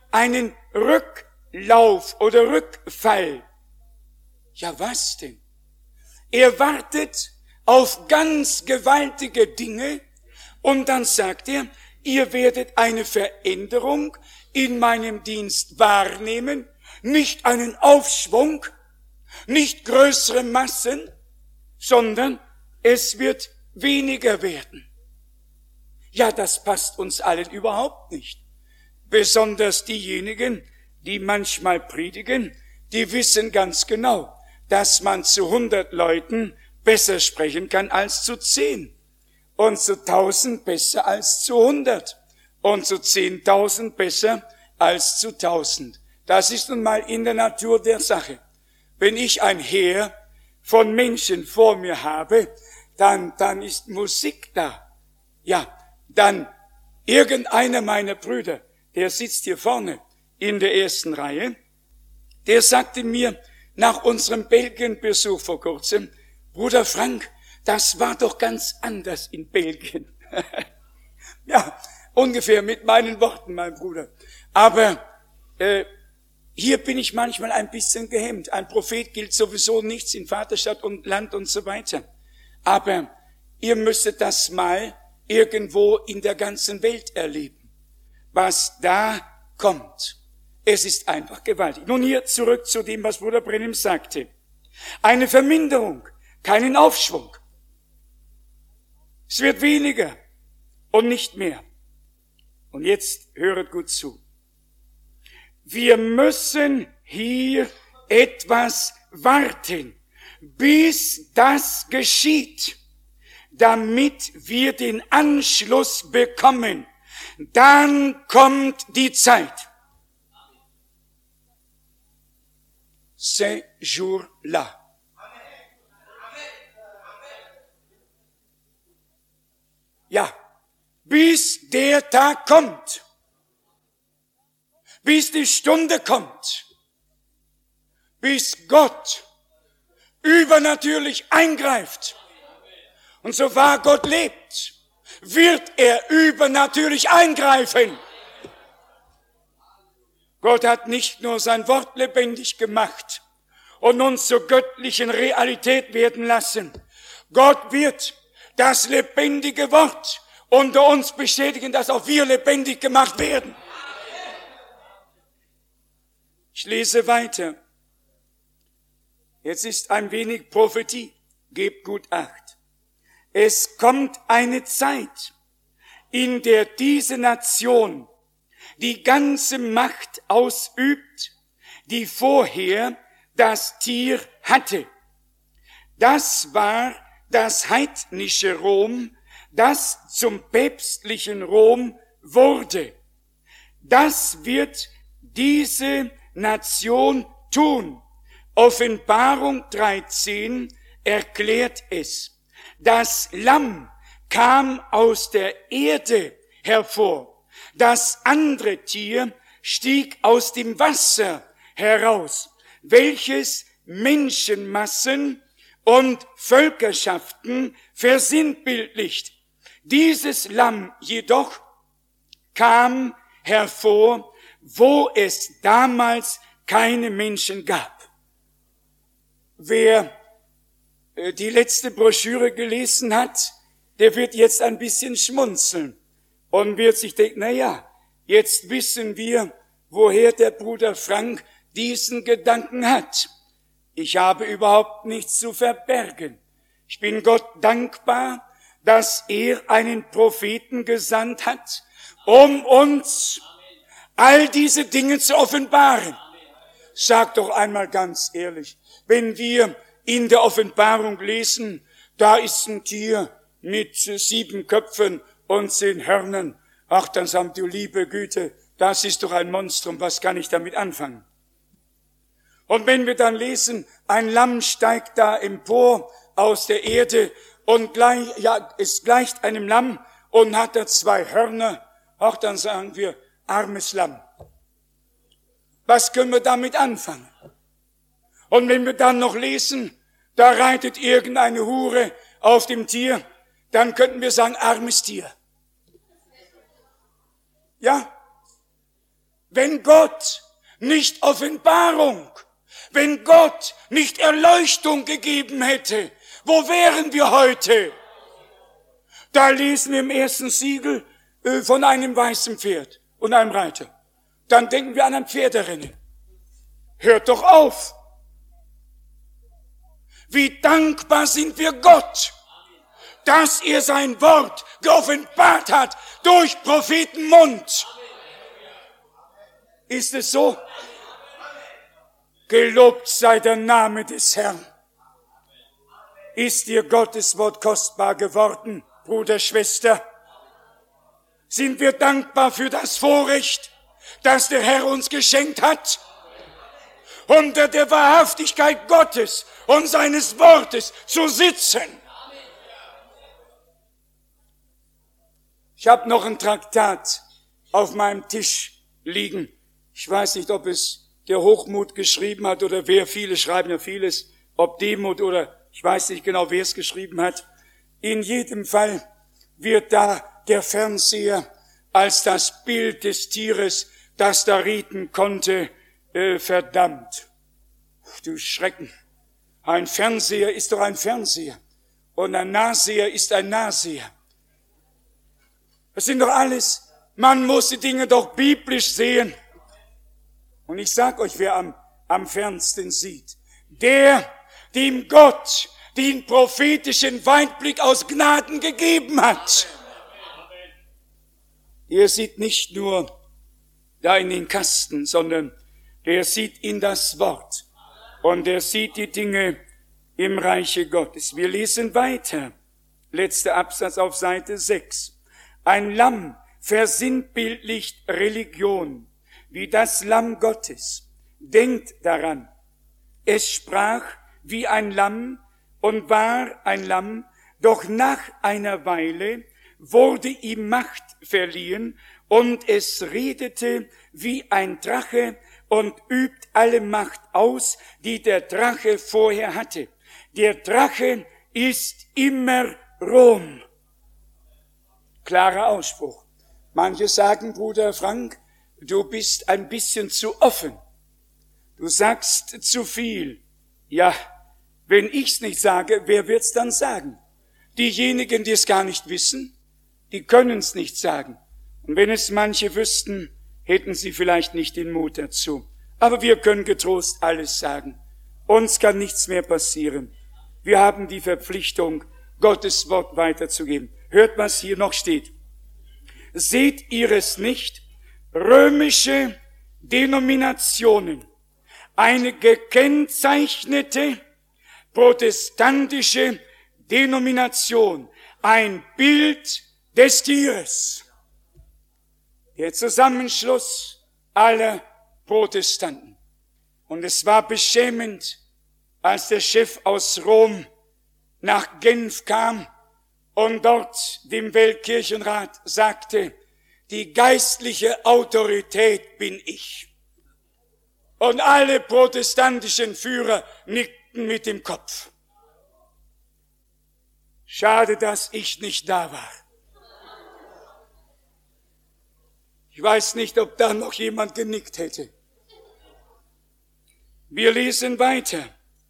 einen Rücklauf oder Rückfall. Ja, was denn? Er wartet auf ganz gewaltige Dinge und dann sagt er, ihr werdet eine Veränderung in meinem Dienst wahrnehmen, nicht einen Aufschwung, nicht größere Massen, sondern es wird weniger werden. Ja, das passt uns allen überhaupt nicht. Besonders diejenigen, die manchmal predigen, die wissen ganz genau, dass man zu hundert Leuten besser sprechen kann als zu zehn und zu tausend besser als zu hundert und zu zehntausend besser als zu tausend. Das ist nun mal in der Natur der Sache. Wenn ich ein Heer von Menschen vor mir habe, dann, dann ist Musik da. Ja, dann irgendeiner meiner Brüder, der sitzt hier vorne in der ersten Reihe, der sagte mir nach unserem Belgien-Besuch vor kurzem, Bruder Frank, das war doch ganz anders in Belgien. Ja, ungefähr mit meinen Worten, mein Bruder. Aber äh, hier bin ich manchmal ein bisschen gehemmt. Ein Prophet gilt sowieso nichts in Vaterstadt und Land und so weiter. Aber ihr müsstet das mal irgendwo in der ganzen Welt erleben, was da kommt. Es ist einfach gewaltig. Nun hier zurück zu dem, was Bruder Brennim sagte. Eine Verminderung, keinen Aufschwung. Es wird weniger und nicht mehr. Und jetzt höret gut zu. Wir müssen hier etwas warten, bis das geschieht, damit wir den Anschluss bekommen. Dann kommt die Zeit. Ce jour-là. Ja, bis der Tag kommt, bis die Stunde kommt, bis Gott übernatürlich eingreift. Und so wahr Gott lebt, wird er übernatürlich eingreifen. Gott hat nicht nur sein Wort lebendig gemacht und uns zur göttlichen Realität werden lassen. Gott wird das lebendige Wort unter uns bestätigen, dass auch wir lebendig gemacht werden. Ich lese weiter. Jetzt ist ein wenig Prophetie. Gebt gut Acht. Es kommt eine Zeit, in der diese Nation die ganze Macht ausübt, die vorher das Tier hatte. Das war das heidnische Rom, das zum päpstlichen Rom wurde. Das wird diese Nation tun. Offenbarung dreizehn erklärt es. Das Lamm kam aus der Erde hervor. Das andere Tier stieg aus dem Wasser heraus, welches Menschenmassen und Völkerschaften versinnbildlicht. Dieses Lamm jedoch kam hervor, wo es damals keine Menschen gab. Wer die letzte Broschüre gelesen hat, der wird jetzt ein bisschen schmunzeln und wird sich denken, na ja, jetzt wissen wir, woher der Bruder Frank diesen Gedanken hat. Ich habe überhaupt nichts zu verbergen. Ich bin Gott dankbar, dass er einen Propheten gesandt hat, um uns all diese Dinge zu offenbaren. Sag doch einmal ganz ehrlich, wenn wir in der Offenbarung lesen, da ist ein Tier mit sieben Köpfen und zehn Hörnern. Ach, dann sagen du, liebe Güte, das ist doch ein Monstrum, was kann ich damit anfangen? Und wenn wir dann lesen, ein Lamm steigt da empor aus der Erde und gleich, ja, es gleicht einem Lamm und hat da zwei Hörner, ach, dann sagen wir, armes Lamm. Was können wir damit anfangen? Und wenn wir dann noch lesen, da reitet irgendeine Hure auf dem Tier, dann könnten wir sagen, armes Tier. Ja? wenn Gott nicht Offenbarung, wenn Gott nicht Erleuchtung gegeben hätte, wo wären wir heute? Da lesen wir im ersten Siegel äh, von einem weißen Pferd und einem Reiter. Dann denken wir an ein Pferderennen. Hört doch auf! Wie dankbar sind wir Gott, dass er sein Wort geoffenbart hat durch Prophetenmund. Ist es so? Gelobt sei der Name des Herrn. Ist dir Gottes Wort kostbar geworden, Bruder, Schwester? Sind wir dankbar für das Vorrecht, das der Herr uns geschenkt hat? Unter der Wahrhaftigkeit Gottes und seines Wortes zu sitzen. Ich habe noch ein Traktat auf meinem Tisch liegen. Ich weiß nicht, ob es der Hochmut geschrieben hat oder wer, viele schreiben ja vieles, ob Demut oder ich weiß nicht genau, wer es geschrieben hat. In jedem Fall wird da der Fernseher als das Bild des Tieres, das da rieten konnte, äh, verdammt. Du Schrecken. Ein Fernseher ist doch ein Fernseher. Und ein Nahseher ist ein Nahseher. Das sind doch alles, man muss die Dinge doch biblisch sehen. Und ich sag euch, wer am, am fernsten sieht. Der, dem Gott den prophetischen Weitblick aus Gnaden gegeben hat. Er sieht nicht nur da in den Kasten, sondern der sieht in das Wort. Und er sieht die Dinge im Reiche Gottes. Wir lesen weiter. Letzter Absatz auf Seite sechs. Ein Lamm versinnbildlicht Religion, wie das Lamm Gottes. Denkt daran. Es sprach wie ein Lamm und war ein Lamm, doch nach einer Weile wurde ihm Macht verliehen und es redete wie ein Drache und übt alle Macht aus, die der Drache vorher hatte. Der Drache ist immer Rom. Klarer Ausspruch. Manche sagen, Bruder Frank, du bist ein bisschen zu offen. Du sagst zu viel. Ja, wenn ich's nicht sage, wer wird's dann sagen? Diejenigen, die es gar nicht wissen, die können's nicht sagen. Und wenn es manche wüssten, hätten sie vielleicht nicht den Mut dazu. Aber wir können getrost alles sagen. Uns kann nichts mehr passieren. Wir haben die Verpflichtung, Gottes Wort weiterzugeben. Hört, was hier noch steht. Seht ihr es nicht? Römische Denominationen, eine gekennzeichnete protestantische Denomination, ein Bild des Tieres. Der Zusammenschluss aller Protestanten. Und es war beschämend, als der Chef aus Rom nach Genf kam und dort dem Weltkirchenrat sagte, die geistliche Autorität bin ich. Und alle protestantischen Führer nickten mit dem Kopf. Schade, dass ich nicht da war. Ich weiß nicht, ob da noch jemand genickt hätte. Wir lesen weiter.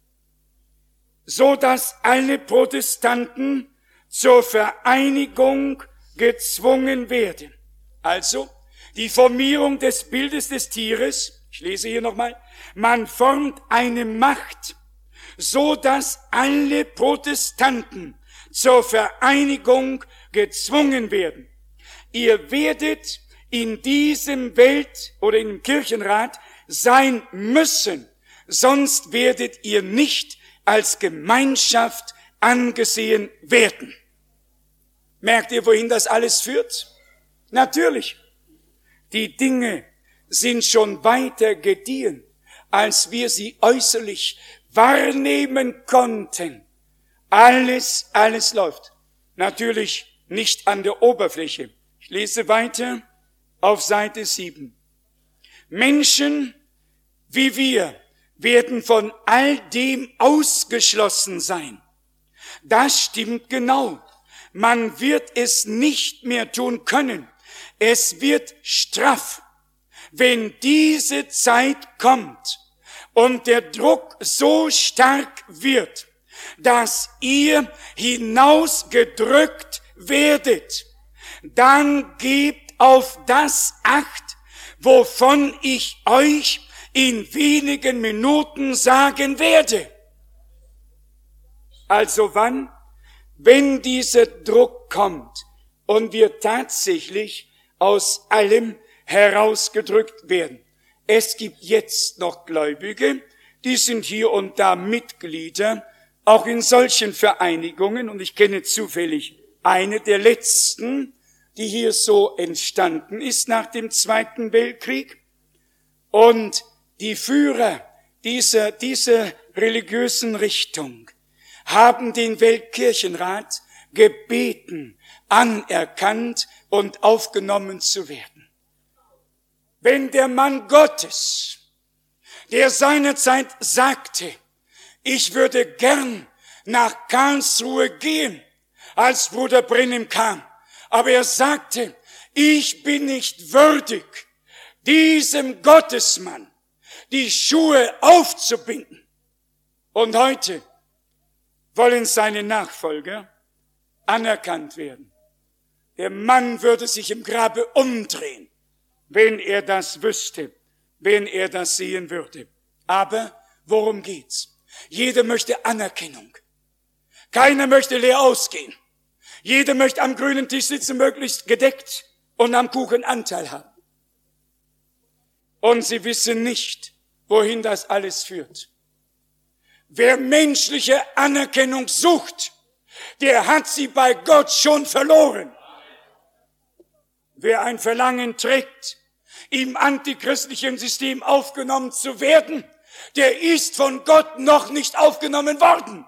So dass alle Protestanten zur Vereinigung gezwungen werden. Also, die Formierung des Bildes des Tieres, ich lese hier nochmal, man formt eine Macht, so dass alle Protestanten zur Vereinigung gezwungen werden. Ihr werdet in diesem Welt- oder im Kirchenrat sein müssen, sonst werdet ihr nicht als Gemeinschaft angesehen werden. Merkt ihr, wohin das alles führt? Natürlich, die Dinge sind schon weiter gediehen, als wir sie äußerlich wahrnehmen konnten. Alles, alles läuft. Natürlich nicht an der Oberfläche. Ich lese weiter auf Seite sieben. Menschen wie wir werden von all dem ausgeschlossen sein. Das stimmt genau. Man wird es nicht mehr tun können. Es wird straff. wenn diese Zeit kommt und der Druck so stark wird, dass ihr hinausgedrückt werdet, dann gebt auf das Acht, wovon ich euch in wenigen Minuten sagen werde. Also wann? Wenn dieser Druck kommt und wir tatsächlich aus allem herausgedrückt werden. Es gibt jetzt noch Gläubige, die sind hier und da Mitglieder, auch in solchen Vereinigungen, und ich kenne zufällig eine der letzten, die hier so entstanden ist nach dem Zweiten Weltkrieg. Und die Führer dieser, dieser religiösen Richtung haben den Weltkirchenrat gebeten, anerkannt und aufgenommen zu werden. Wenn der Mann Gottes, der seinerzeit sagte, ich würde gern nach Karlsruhe gehen, als Bruder Branham kam, aber er sagte, ich bin nicht würdig, diesem Gottesmann die Schuhe aufzubinden. Und heute wollen seine Nachfolger anerkannt werden. Der Mann würde sich im Grabe umdrehen, wenn er das wüsste, wenn er das sehen würde. Aber worum geht's? Jeder möchte Anerkennung. Keiner möchte leer ausgehen. Jeder möchte am grünen Tisch sitzen, möglichst gedeckt und am Kuchen Anteil haben. Und sie wissen nicht, wohin das alles führt. Wer menschliche Anerkennung sucht, der hat sie bei Gott schon verloren. Wer ein Verlangen trägt, im antichristlichen System aufgenommen zu werden, der ist von Gott noch nicht aufgenommen worden.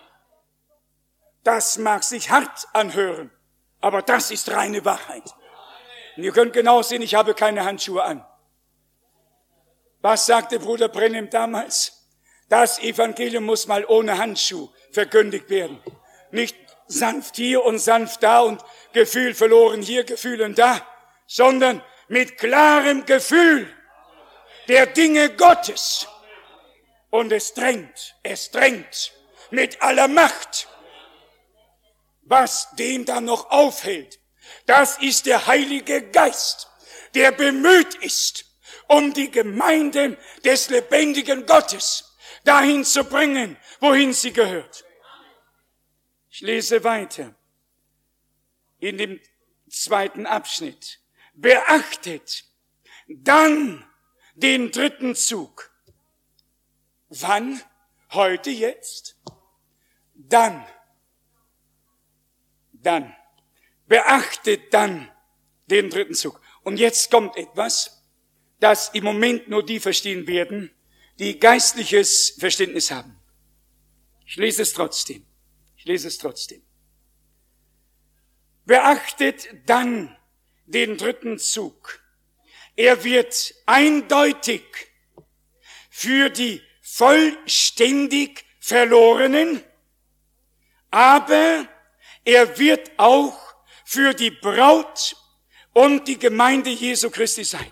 Das mag sich hart anhören, aber das ist reine Wahrheit. Und ihr könnt genau sehen, ich habe keine Handschuhe an. Was sagte Bruder Branham damals? Das Evangelium muss mal ohne Handschuh verkündigt werden. Nicht sanft hier und sanft da und Gefühl verloren hier, Gefühl und da, sondern mit klarem Gefühl der Dinge Gottes. Und es drängt, es drängt mit aller Macht. Was den dann noch aufhält, das ist der Heilige Geist, der bemüht ist, um die Gemeinde des lebendigen Gottes dahin zu bringen, wohin sie gehört. Ich lese weiter in dem zweiten Abschnitt. Beachtet dann den dritten Zug. Wann? Heute, jetzt? Dann. Dann. Beachtet dann den dritten Zug. Und jetzt kommt etwas, das im Moment nur die verstehen werden, die geistliches Verständnis haben. Ich lese es trotzdem. Ich lese es trotzdem. Beachtet dann den dritten Zug. Er wird eindeutig für die vollständig Verlorenen, aber er wird auch für die Braut und die Gemeinde Jesu Christi sein.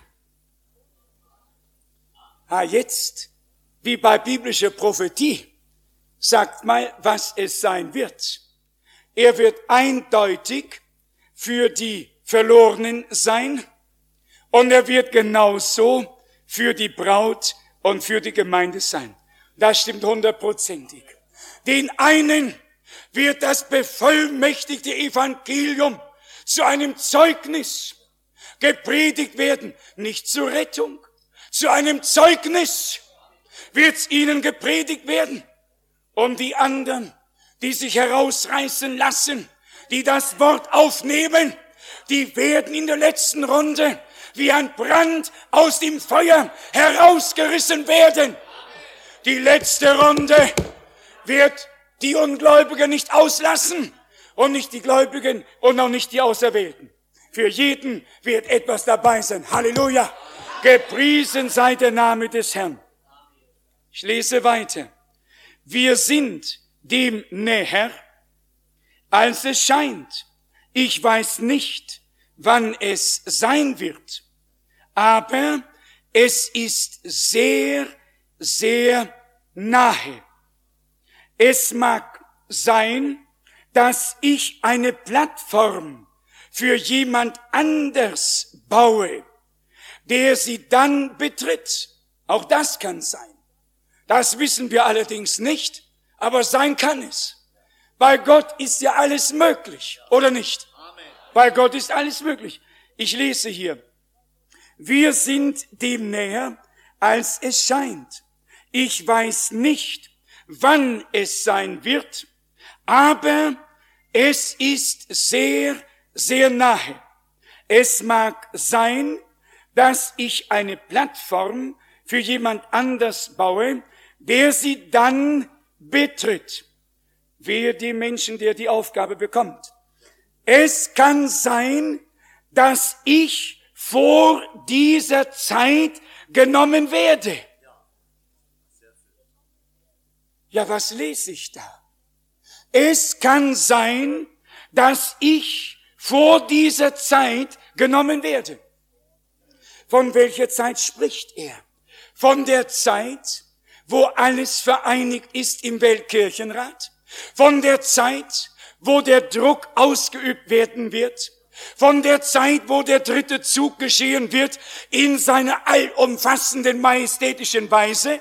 Ah, jetzt, wie bei biblischer Prophetie, sagt mal, was es sein wird. Er wird eindeutig für die Verlorenen sein und er wird genauso für die Braut und für die Gemeinde sein. Das stimmt hundertprozentig. Den einen wird das bevollmächtigte Evangelium zu einem Zeugnis gepredigt werden, nicht zur Rettung. Zu einem Zeugnis wird's ihnen gepredigt werden. Und die anderen, die sich herausreißen lassen, die das Wort aufnehmen, die werden in der letzten Runde wie ein Brand aus dem Feuer herausgerissen werden. Die letzte Runde wird die Ungläubigen nicht auslassen und nicht die Gläubigen und auch nicht die Auserwählten. Für jeden wird etwas dabei sein. Halleluja! Gepriesen sei der Name des Herrn. Ich lese weiter. Wir sind dem näher, als es scheint. Ich weiß nicht, wann es sein wird. Aber es ist sehr, sehr nahe. Es mag sein, dass ich eine Plattform für jemand anders baue, der sie dann betritt. Auch das kann sein. Das wissen wir allerdings nicht, aber sein kann es. Bei Gott ist ja alles möglich, oder nicht? Amen. Bei Gott ist alles möglich. Ich lese hier. Wir sind dem näher, als es scheint. Ich weiß nicht, wann es sein wird, aber es ist sehr, sehr nahe. Es mag sein, dass ich eine Plattform für jemand anders baue, der sie dann betritt. Wehe dem Menschen, der die Aufgabe bekommt. Es kann sein, dass ich vor dieser Zeit genommen werde. Ja, was lese ich da? Es kann sein, dass ich vor dieser Zeit genommen werde. Von welcher Zeit spricht er? Von der Zeit, wo alles vereinigt ist im Weltkirchenrat? Von der Zeit, wo der Druck ausgeübt werden wird? Von der Zeit, wo der dritte Zug geschehen wird in seiner allumfassenden, majestätischen Weise?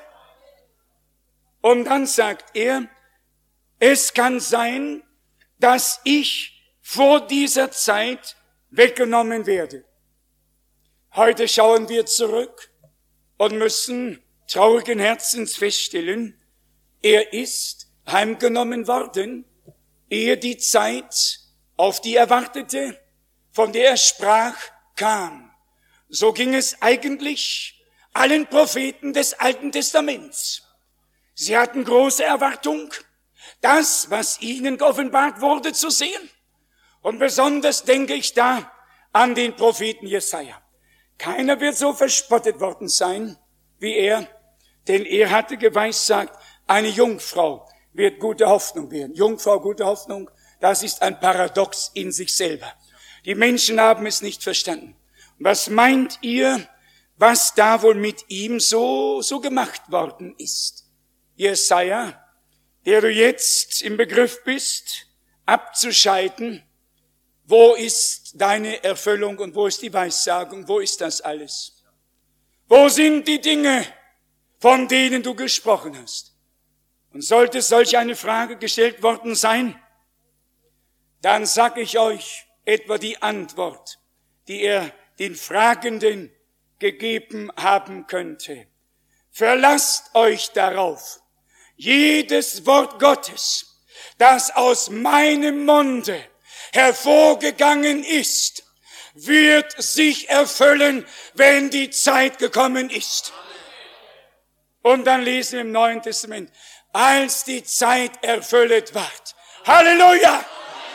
Und dann sagt er, es kann sein, dass ich vor dieser Zeit weggenommen werde. Heute schauen wir zurück und müssen traurigen Herzens feststellen, er ist heimgenommen worden, ehe die Zeit, auf die er wartete, von der er sprach, kam. So ging es eigentlich allen Propheten des Alten Testaments. Sie hatten große Erwartung, das, was ihnen geoffenbart wurde, zu sehen. Und besonders denke ich da an den Propheten Jesaja. Keiner wird so verspottet worden sein wie er, denn er hatte geweissagt, eine Jungfrau wird gute Hoffnung werden. Jungfrau, gute Hoffnung, das ist ein Paradox in sich selber. Die Menschen haben es nicht verstanden. Was meint ihr, was da wohl mit ihm so, so gemacht worden ist? Jesaja, der du jetzt im Begriff bist, abzuscheiden, wo ist deine Erfüllung und wo ist die Weissagung, wo ist das alles? Wo sind die Dinge, von denen du gesprochen hast? Und sollte solch eine Frage gestellt worden sein, dann sag ich euch etwa die Antwort, die er den Fragenden gegeben haben könnte. Verlasst euch darauf, jedes Wort Gottes, das aus meinem Munde hervorgegangen ist, wird sich erfüllen, wenn die Zeit gekommen ist. Und dann lesen wir im Neuen Testament, als die Zeit erfüllt ward. Halleluja!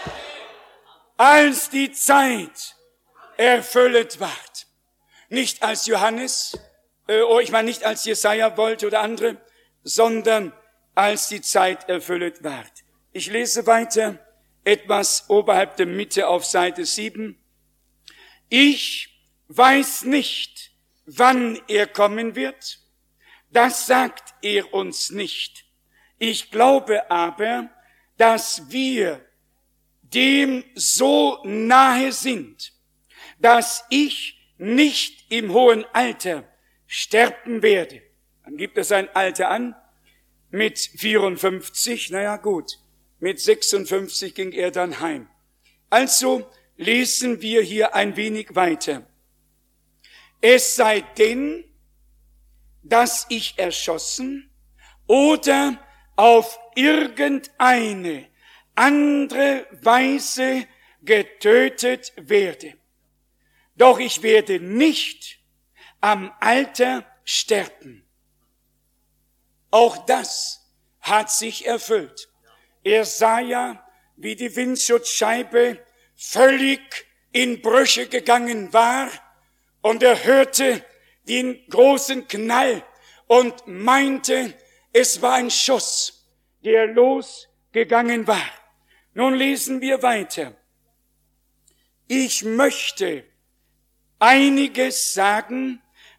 Als die Zeit erfüllt ward. Nicht als Johannes, äh, oh, ich meine nicht als Jesaja wollte oder andere, sondern als die Zeit erfüllt ward. Ich lese weiter, etwas oberhalb der Mitte auf Seite sieben. Ich weiß nicht, wann er kommen wird. Das sagt er uns nicht. Ich glaube aber, dass wir dem so nahe sind, dass ich nicht im hohen Alter sterben werde. Dann gibt er sein Alter an mit vierundfünfzig, naja gut, mit sechsundfünfzig ging er dann heim. Also lesen wir hier ein wenig weiter. Es sei denn, dass ich erschossen oder auf irgendeine andere Weise getötet werde. Doch ich werde nicht am Alter sterben. Auch das hat sich erfüllt. Er sah ja, wie die Windschutzscheibe völlig in Brüche gegangen war und er hörte den großen Knall und meinte, es war ein Schuss, der losgegangen war. Nun lesen wir weiter. Ich möchte einiges sagen,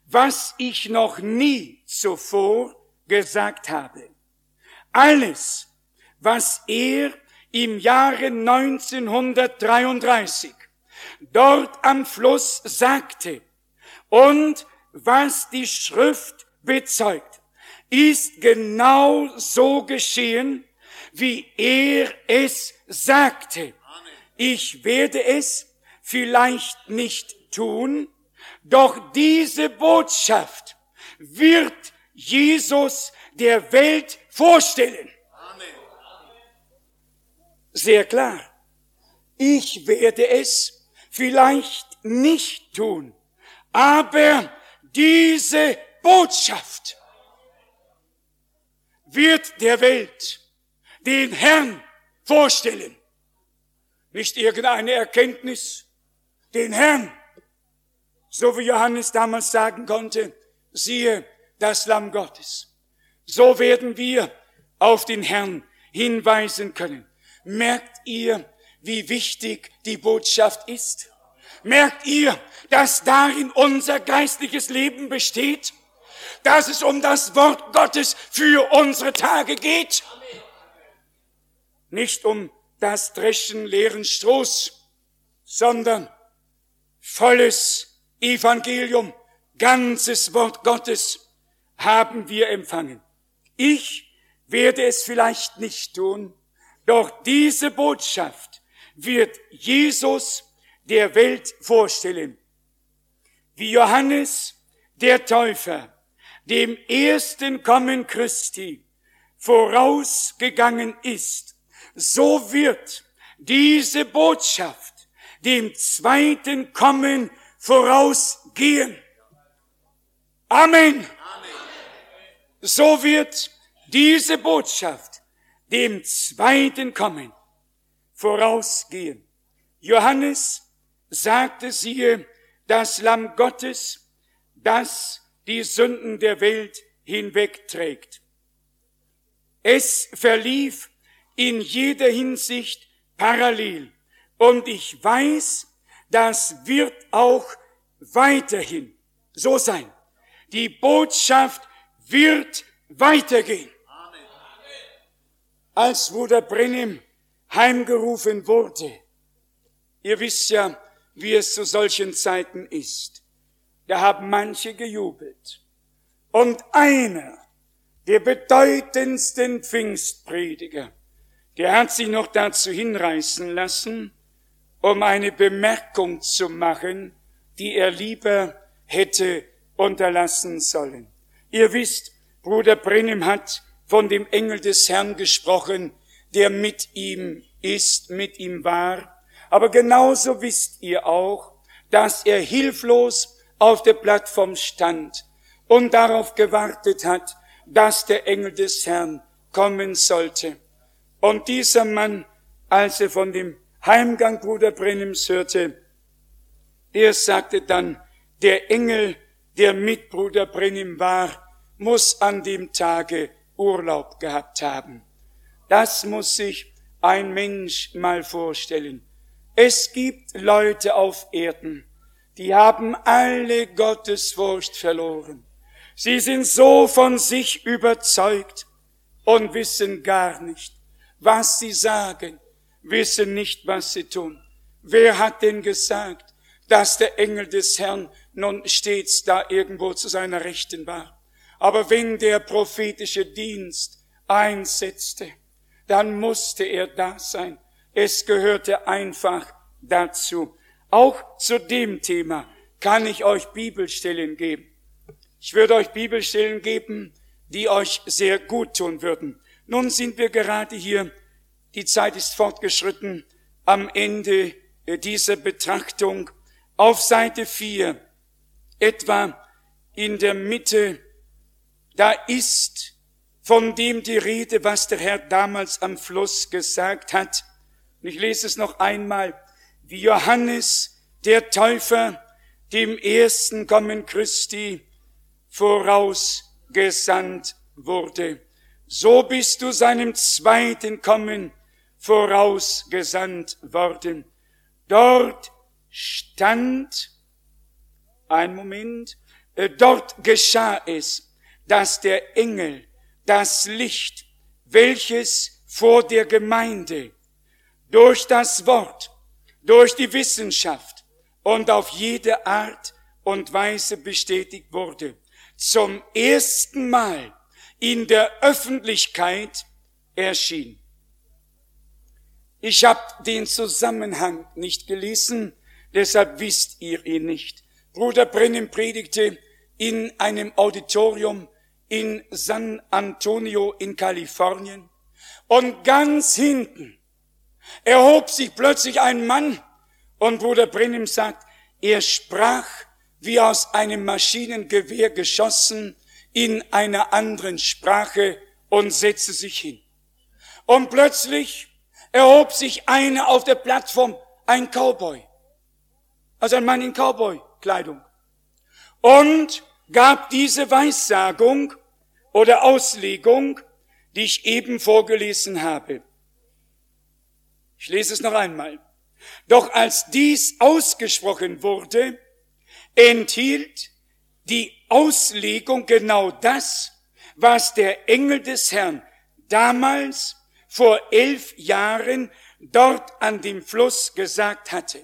was ich noch nie zuvor gesagt habe. Alles, was er im Jahre neunzehnhundertdreiunddreißig dort am Fluss sagte und was die Schrift bezeugt, ist genau so geschehen, wie er es sagte. Ich werde es vielleicht nicht tun, doch diese Botschaft wird Jesus der Welt vorstellen. Sehr klar. Ich werde es vielleicht nicht tun, aber diese Botschaft wird der Welt den Herrn vorstellen. Nicht irgendeine Erkenntnis, den Herrn. So wie Johannes damals sagen konnte, siehe das Lamm Gottes. So werden wir auf den Herrn hinweisen können. Merkt ihr, wie wichtig die Botschaft ist? Merkt ihr, dass darin unser geistliches Leben besteht? Dass es um das Wort Gottes für unsere Tage geht? Nicht um das Dreschen leeren Strohs, sondern volles Evangelium, ganzes Wort Gottes haben wir empfangen. Ich werde es vielleicht nicht tun, doch diese Botschaft wird Jesus der Welt vorstellen. Wie Johannes der Täufer dem ersten Kommen Christi vorausgegangen ist, so wird diese Botschaft dem zweiten Kommen vorausgehen. Amen. Amen. So wird diese Botschaft dem zweiten Kommen vorausgehen. Johannes sagte, siehe, das Lamm Gottes, das die Sünden der Welt hinwegträgt. Es verlief in jeder Hinsicht parallel. Und ich weiß, das wird auch weiterhin so sein. Die Botschaft wird weitergehen. Amen. Als Bruder Branham heimgerufen wurde, ihr wisst ja, wie es zu solchen Zeiten ist, da haben manche gejubelt. Und einer der bedeutendsten Pfingstprediger, der hat sich noch dazu hinreißen lassen, um eine Bemerkung zu machen, die er lieber hätte unterlassen sollen. Ihr wisst, Bruder Branham hat von dem Engel des Herrn gesprochen, der mit ihm ist, mit ihm war. Aber genauso wisst ihr auch, dass er hilflos auf der Plattform stand und darauf gewartet hat, dass der Engel des Herrn kommen sollte. Und dieser Mann, als er von dem Heimgang Bruder Branhams hörte, der sagte dann, der Engel, der mit Bruder Branham war, muss an dem Tage Urlaub gehabt haben. Das muss sich ein Mensch mal vorstellen. Es gibt Leute auf Erden, die haben alle Gottesfurcht verloren. Sie sind so von sich überzeugt und wissen gar nicht, was sie sagen, wissen nicht, was sie tun. Wer hat denn gesagt, dass der Engel des Herrn nun stets da irgendwo zu seiner Rechten war? Aber wenn der prophetische Dienst einsetzte, dann musste er da sein. Es gehörte einfach dazu. Auch zu dem Thema kann ich euch Bibelstellen geben. Ich würde euch Bibelstellen geben, die euch sehr gut tun würden. Nun sind wir gerade hier, die Zeit ist fortgeschritten, am Ende dieser Betrachtung auf Seite vier, etwa in der Mitte, da ist von dem die Rede, was der Herr damals am Fluss gesagt hat. Und ich lese es noch einmal, wie Johannes der Täufer dem ersten Kommen Christi vorausgesandt wurde. So bist du seinem zweiten Kommen vorausgesandt worden. Dort stand, ein Moment, dort geschah es, dass der Engel das Licht, welches vor der Gemeinde durch das Wort, durch die Wissenschaft und auf jede Art und Weise bestätigt wurde, zum ersten Mal in der Öffentlichkeit erschien. Ich habe den Zusammenhang nicht gelesen, deshalb wisst ihr ihn nicht. Bruder Branham predigte in einem Auditorium in San Antonio in Kalifornien und ganz hinten erhob sich plötzlich ein Mann und Bruder Branham sagt, er sprach wie aus einem Maschinengewehr geschossen in einer anderen Sprache und setzte sich hin. Und plötzlich erhob sich einer auf der Plattform, ein Cowboy, also ein Mann in Cowboy-Kleidung, und gab diese Weissagung oder Auslegung, die ich eben vorgelesen habe. Ich lese es noch einmal. Doch als dies ausgesprochen wurde, enthielt die Auslegung genau das, was der Engel des Herrn damals vor elf Jahren dort an dem Fluss gesagt hatte.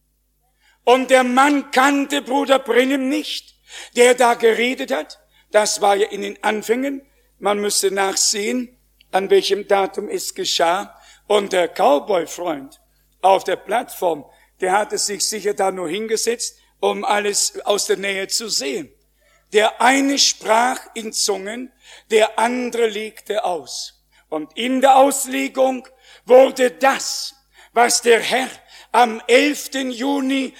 Und der Mann kannte Bruder Branham nicht, der da geredet hat. Das war ja in den Anfängen. Man müsste nachsehen, an welchem Datum es geschah. Und der Cowboy-Freund auf der Plattform, der hatte sich sicher da nur hingesetzt, um alles aus der Nähe zu sehen. Der eine sprach in Zungen, der andere legte aus. Und in der Auslegung wurde das, was der Herr am elften Juni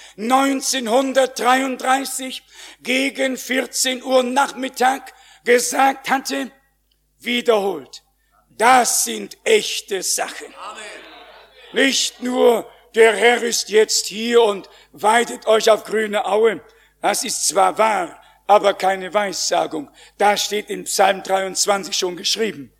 neunzehnhundertdreiunddreißig gegen vierzehn Uhr Nachmittag gesagt hatte, wiederholt. Das sind echte Sachen. Amen. Nicht nur, der Herr ist jetzt hier und weidet euch auf grüne Aue. Das ist zwar wahr, aber keine Weissagung. Da steht in Psalm dreiundzwanzig schon geschrieben.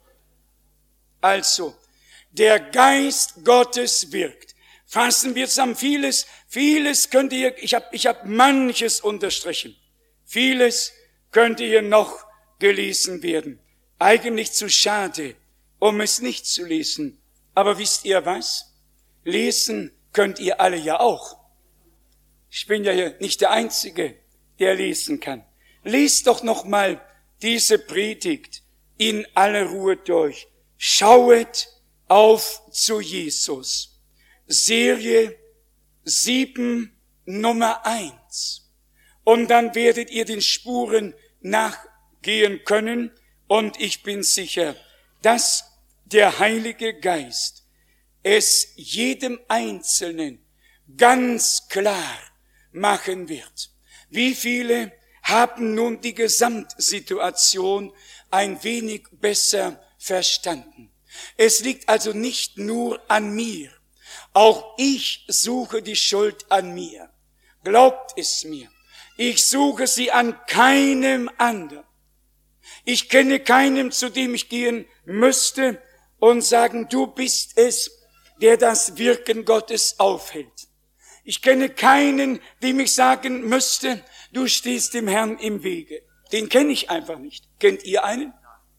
Also, der Geist Gottes wirkt. Fassen wir zusammen vieles, vieles könnt ihr, ich habe ich hab manches unterstrichen. Vieles könnte hier noch gelesen werden. Eigentlich zu schade, um es nicht zu lesen. Aber wisst ihr was? Lesen könnt ihr alle ja auch. Ich bin ja hier nicht der Einzige, der lesen kann. Lest doch noch mal diese Predigt in aller Ruhe durch. Schauet auf zu Jesus. Serie sieben, Nummer eins. Und dann werdet ihr den Spuren nachgehen können. Und ich bin sicher, dass der Heilige Geist es jedem Einzelnen ganz klar machen wird. Wie viele haben nun die Gesamtsituation ein wenig besser verstanden? Es liegt also nicht nur an mir. Auch ich suche die Schuld an mir. Glaubt es mir. Ich suche sie an keinem anderen. Ich kenne keinen, zu dem ich gehen müsste und sagen, du bist es, der das Wirken Gottes aufhält. Ich kenne keinen, dem ich sagen müsste, du stehst dem Herrn im Wege. Den kenne ich einfach nicht. Kennt ihr einen?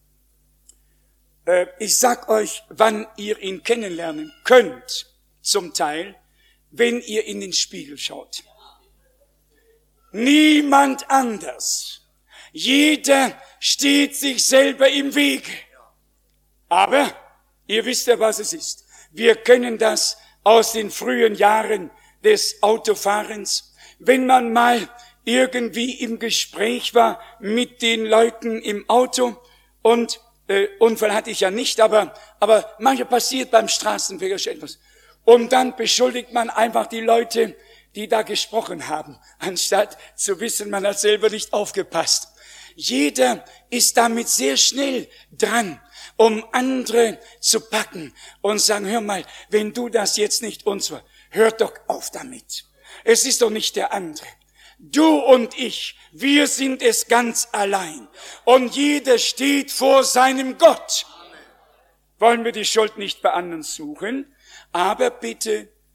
Äh, ich sag euch, wann ihr ihn kennenlernen könnt, zum Teil, wenn ihr in den Spiegel schaut. Niemand anders. Jeder steht sich selber im Wege. Aber ihr wisst ja, was es ist. Wir kennen das aus den frühen Jahren des Autofahrens. Wenn man mal irgendwie im Gespräch war mit den Leuten im Auto und äh, Unfall hatte ich ja nicht, aber aber manchmal passiert beim Straßenverkehr schon etwas. Und dann beschuldigt man einfach die Leute, die da gesprochen haben, anstatt zu wissen, man hat selber nicht aufgepasst. Jeder ist damit sehr schnell dran, um andere zu packen und sagen, hör mal, wenn du das jetzt nicht uns war, hört doch auf damit. Es ist doch nicht der andere. Du und ich, wir sind es ganz allein. Und jeder steht vor seinem Gott. Wollen wir die Schuld nicht bei anderen suchen? Aber bitte,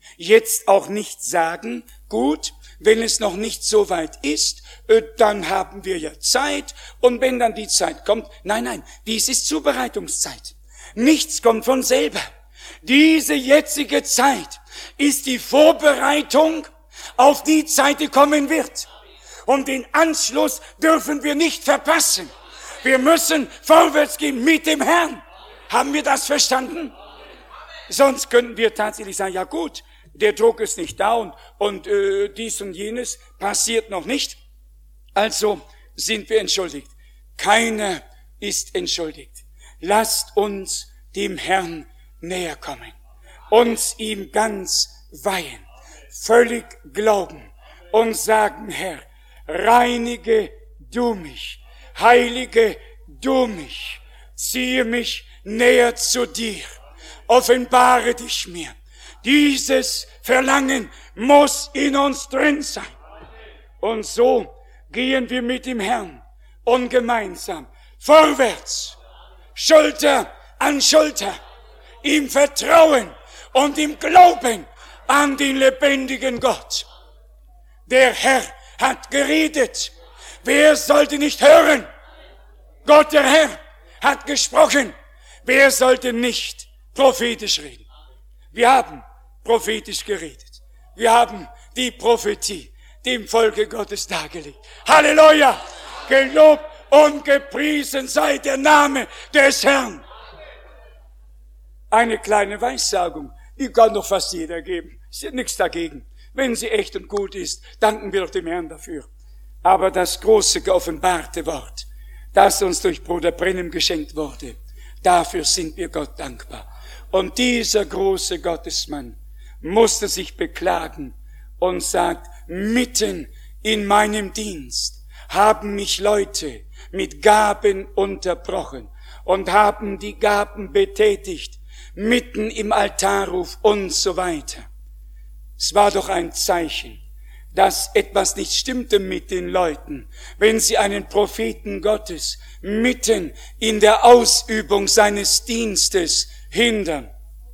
jetzt auch nicht sagen, gut, wenn es noch nicht so weit ist, dann haben wir ja Zeit, und wenn dann die Zeit kommt, nein, nein, dies ist Zubereitungszeit. Nichts kommt von selber. Diese jetzige Zeit ist die Vorbereitung auf die Zeit, die kommen wird. Und den Anschluss dürfen wir nicht verpassen. Wir müssen vorwärts gehen mit dem Herrn. Haben wir das verstanden? Sonst könnten wir tatsächlich sagen, ja gut, der Druck ist nicht da und, und äh, dies und jenes passiert noch nicht. Also sind wir entschuldigt. Keiner ist entschuldigt. Lasst uns dem Herrn näher kommen, uns ihm ganz weihen, völlig glauben und sagen, Herr, reinige du mich, heilige du mich, ziehe mich näher zu dir, offenbare dich mir. Dieses Verlangen muss in uns drin sein. Und so gehen wir mit dem Herrn und gemeinsam vorwärts, Schulter an Schulter, im Vertrauen und im Glauben an den lebendigen Gott. Der Herr hat geredet. Wer sollte nicht hören? Gott, der Herr, hat gesprochen. Wer sollte nicht prophetisch reden? Wir haben prophetisch geredet. Wir haben die Prophetie dem Volke Gottes dargelegt. Halleluja! Gelobt und gepriesen sei der Name des Herrn. Eine kleine Weissagung, die kann doch fast jeder geben. Ist ja nichts dagegen. Wenn sie echt und gut ist, danken wir doch dem Herrn dafür. Aber das große geoffenbarte Wort, das uns durch Bruder Brennem geschenkt wurde, dafür sind wir Gott dankbar. Und dieser große Gottesmann musste sich beklagen und sagt, mitten in meinem Dienst haben mich Leute mit Gaben unterbrochen und haben die Gaben betätigt, mitten im Altarruf und so weiter. Es war doch ein Zeichen, dass etwas nicht stimmte mit den Leuten, wenn sie einen Propheten Gottes mitten in der Ausübung seines Dienstes hindern.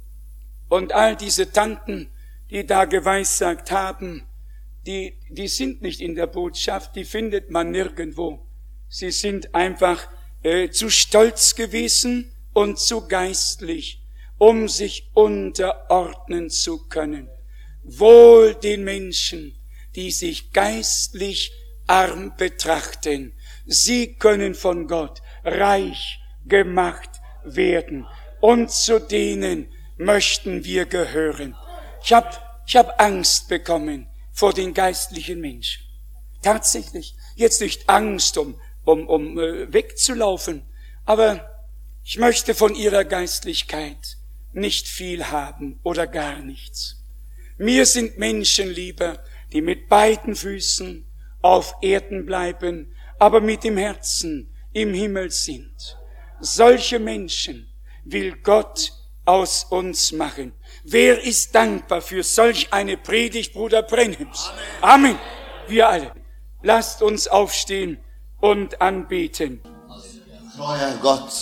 Und all diese Tanten, die da geweissagt haben, die, die sind nicht in der Botschaft, die findet man nirgendwo. Sie sind einfach äh, zu stolz gewesen und zu geistlich, um sich unterordnen zu können. Wohl den Menschen, die sich geistlich arm betrachten. Sie können von Gott reich gemacht werden. Und zu denen möchten wir gehören. Ich hab, ich hab Angst bekommen vor den geistlichen Menschen. Tatsächlich. Jetzt nicht Angst, um, um, um äh, wegzulaufen, aber ich möchte von ihrer Geistlichkeit nicht viel haben oder gar nichts. Mir sind Menschen lieber, die mit beiden Füßen auf Erden bleiben, aber mit dem Herzen im Himmel sind. Solche Menschen will Gott aus uns machen. Wer ist dankbar für solch eine Predigt, Bruder Brenhems? Amen. Amen. Wir alle. Lasst uns aufstehen und anbeten. Treuer Gott,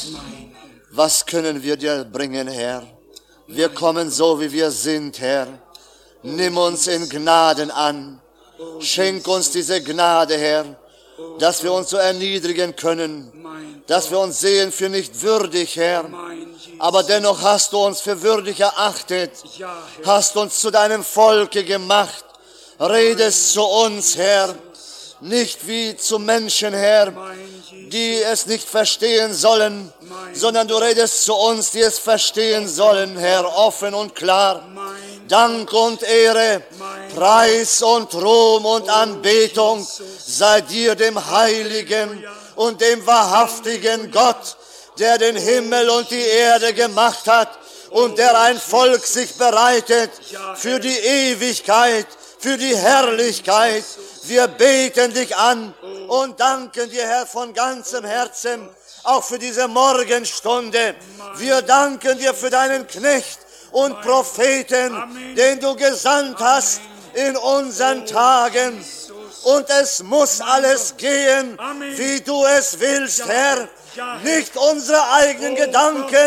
was können wir dir bringen, Herr? Wir kommen so, wie wir sind, Herr. Nimm uns in Gnaden an. Schenk uns diese Gnade, Herr, dass wir uns so erniedrigen können, dass wir uns sehen für nicht würdig, Herr. Aber dennoch hast du uns für würdig erachtet, hast uns zu deinem Volke gemacht. Redest zu uns, Herr, nicht wie zu Menschen, Herr, die es nicht verstehen sollen, sondern du redest zu uns, die es verstehen sollen, Herr, offen und klar. Dank und Ehre, Preis und Ruhm und Anbetung sei dir, dem heiligen und dem wahrhaftigen Gott, der den Himmel und die Erde gemacht hat und der ein Volk sich bereitet für die Ewigkeit, für die Herrlichkeit. Wir beten dich an und danken dir, Herr, von ganzem Herzen, auch für diese Morgenstunde. Wir danken dir für deinen Knecht und Propheten, den du gesandt hast in unseren Tagen. Und es muss alles gehen, wie du es willst, Herr. Nicht unsere eigenen Gedanken,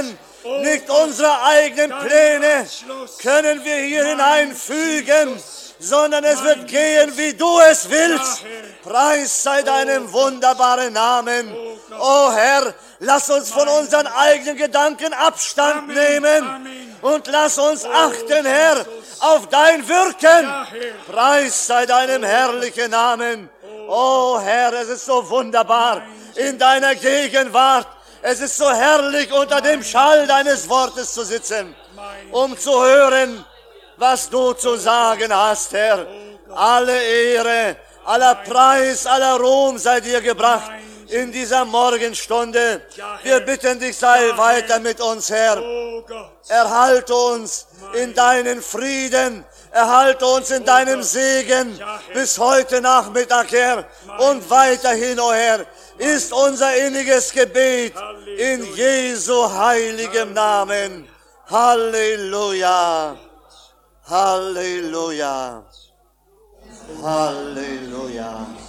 Nicht unsere eigenen Pläne können wir hier hineinfügen, sondern es wird gehen, wie du es willst. Preis sei deinem wunderbaren Namen. O Herr, lass uns von unseren eigenen Gedanken Abstand nehmen und lass uns achten, Herr, auf dein Wirken. Preis sei deinem herrlichen Namen. O Herr, es ist so wunderbar in deiner Gegenwart. Es ist so herrlich, unter dem Schall deines Wortes zu sitzen, um zu hören, was du zu sagen hast, Herr. Alle Ehre, aller Preis, aller Ruhm sei dir gebracht in dieser Morgenstunde. Wir bitten dich, sei weiter mit uns, Herr. Erhalte uns in deinen Frieden, erhalte uns in deinem Segen bis heute Nachmittag, Herr. Und weiterhin, o Herr, ist unser inniges Gebet in Jesu heiligem Namen. Halleluja. Halleluja. Halleluja.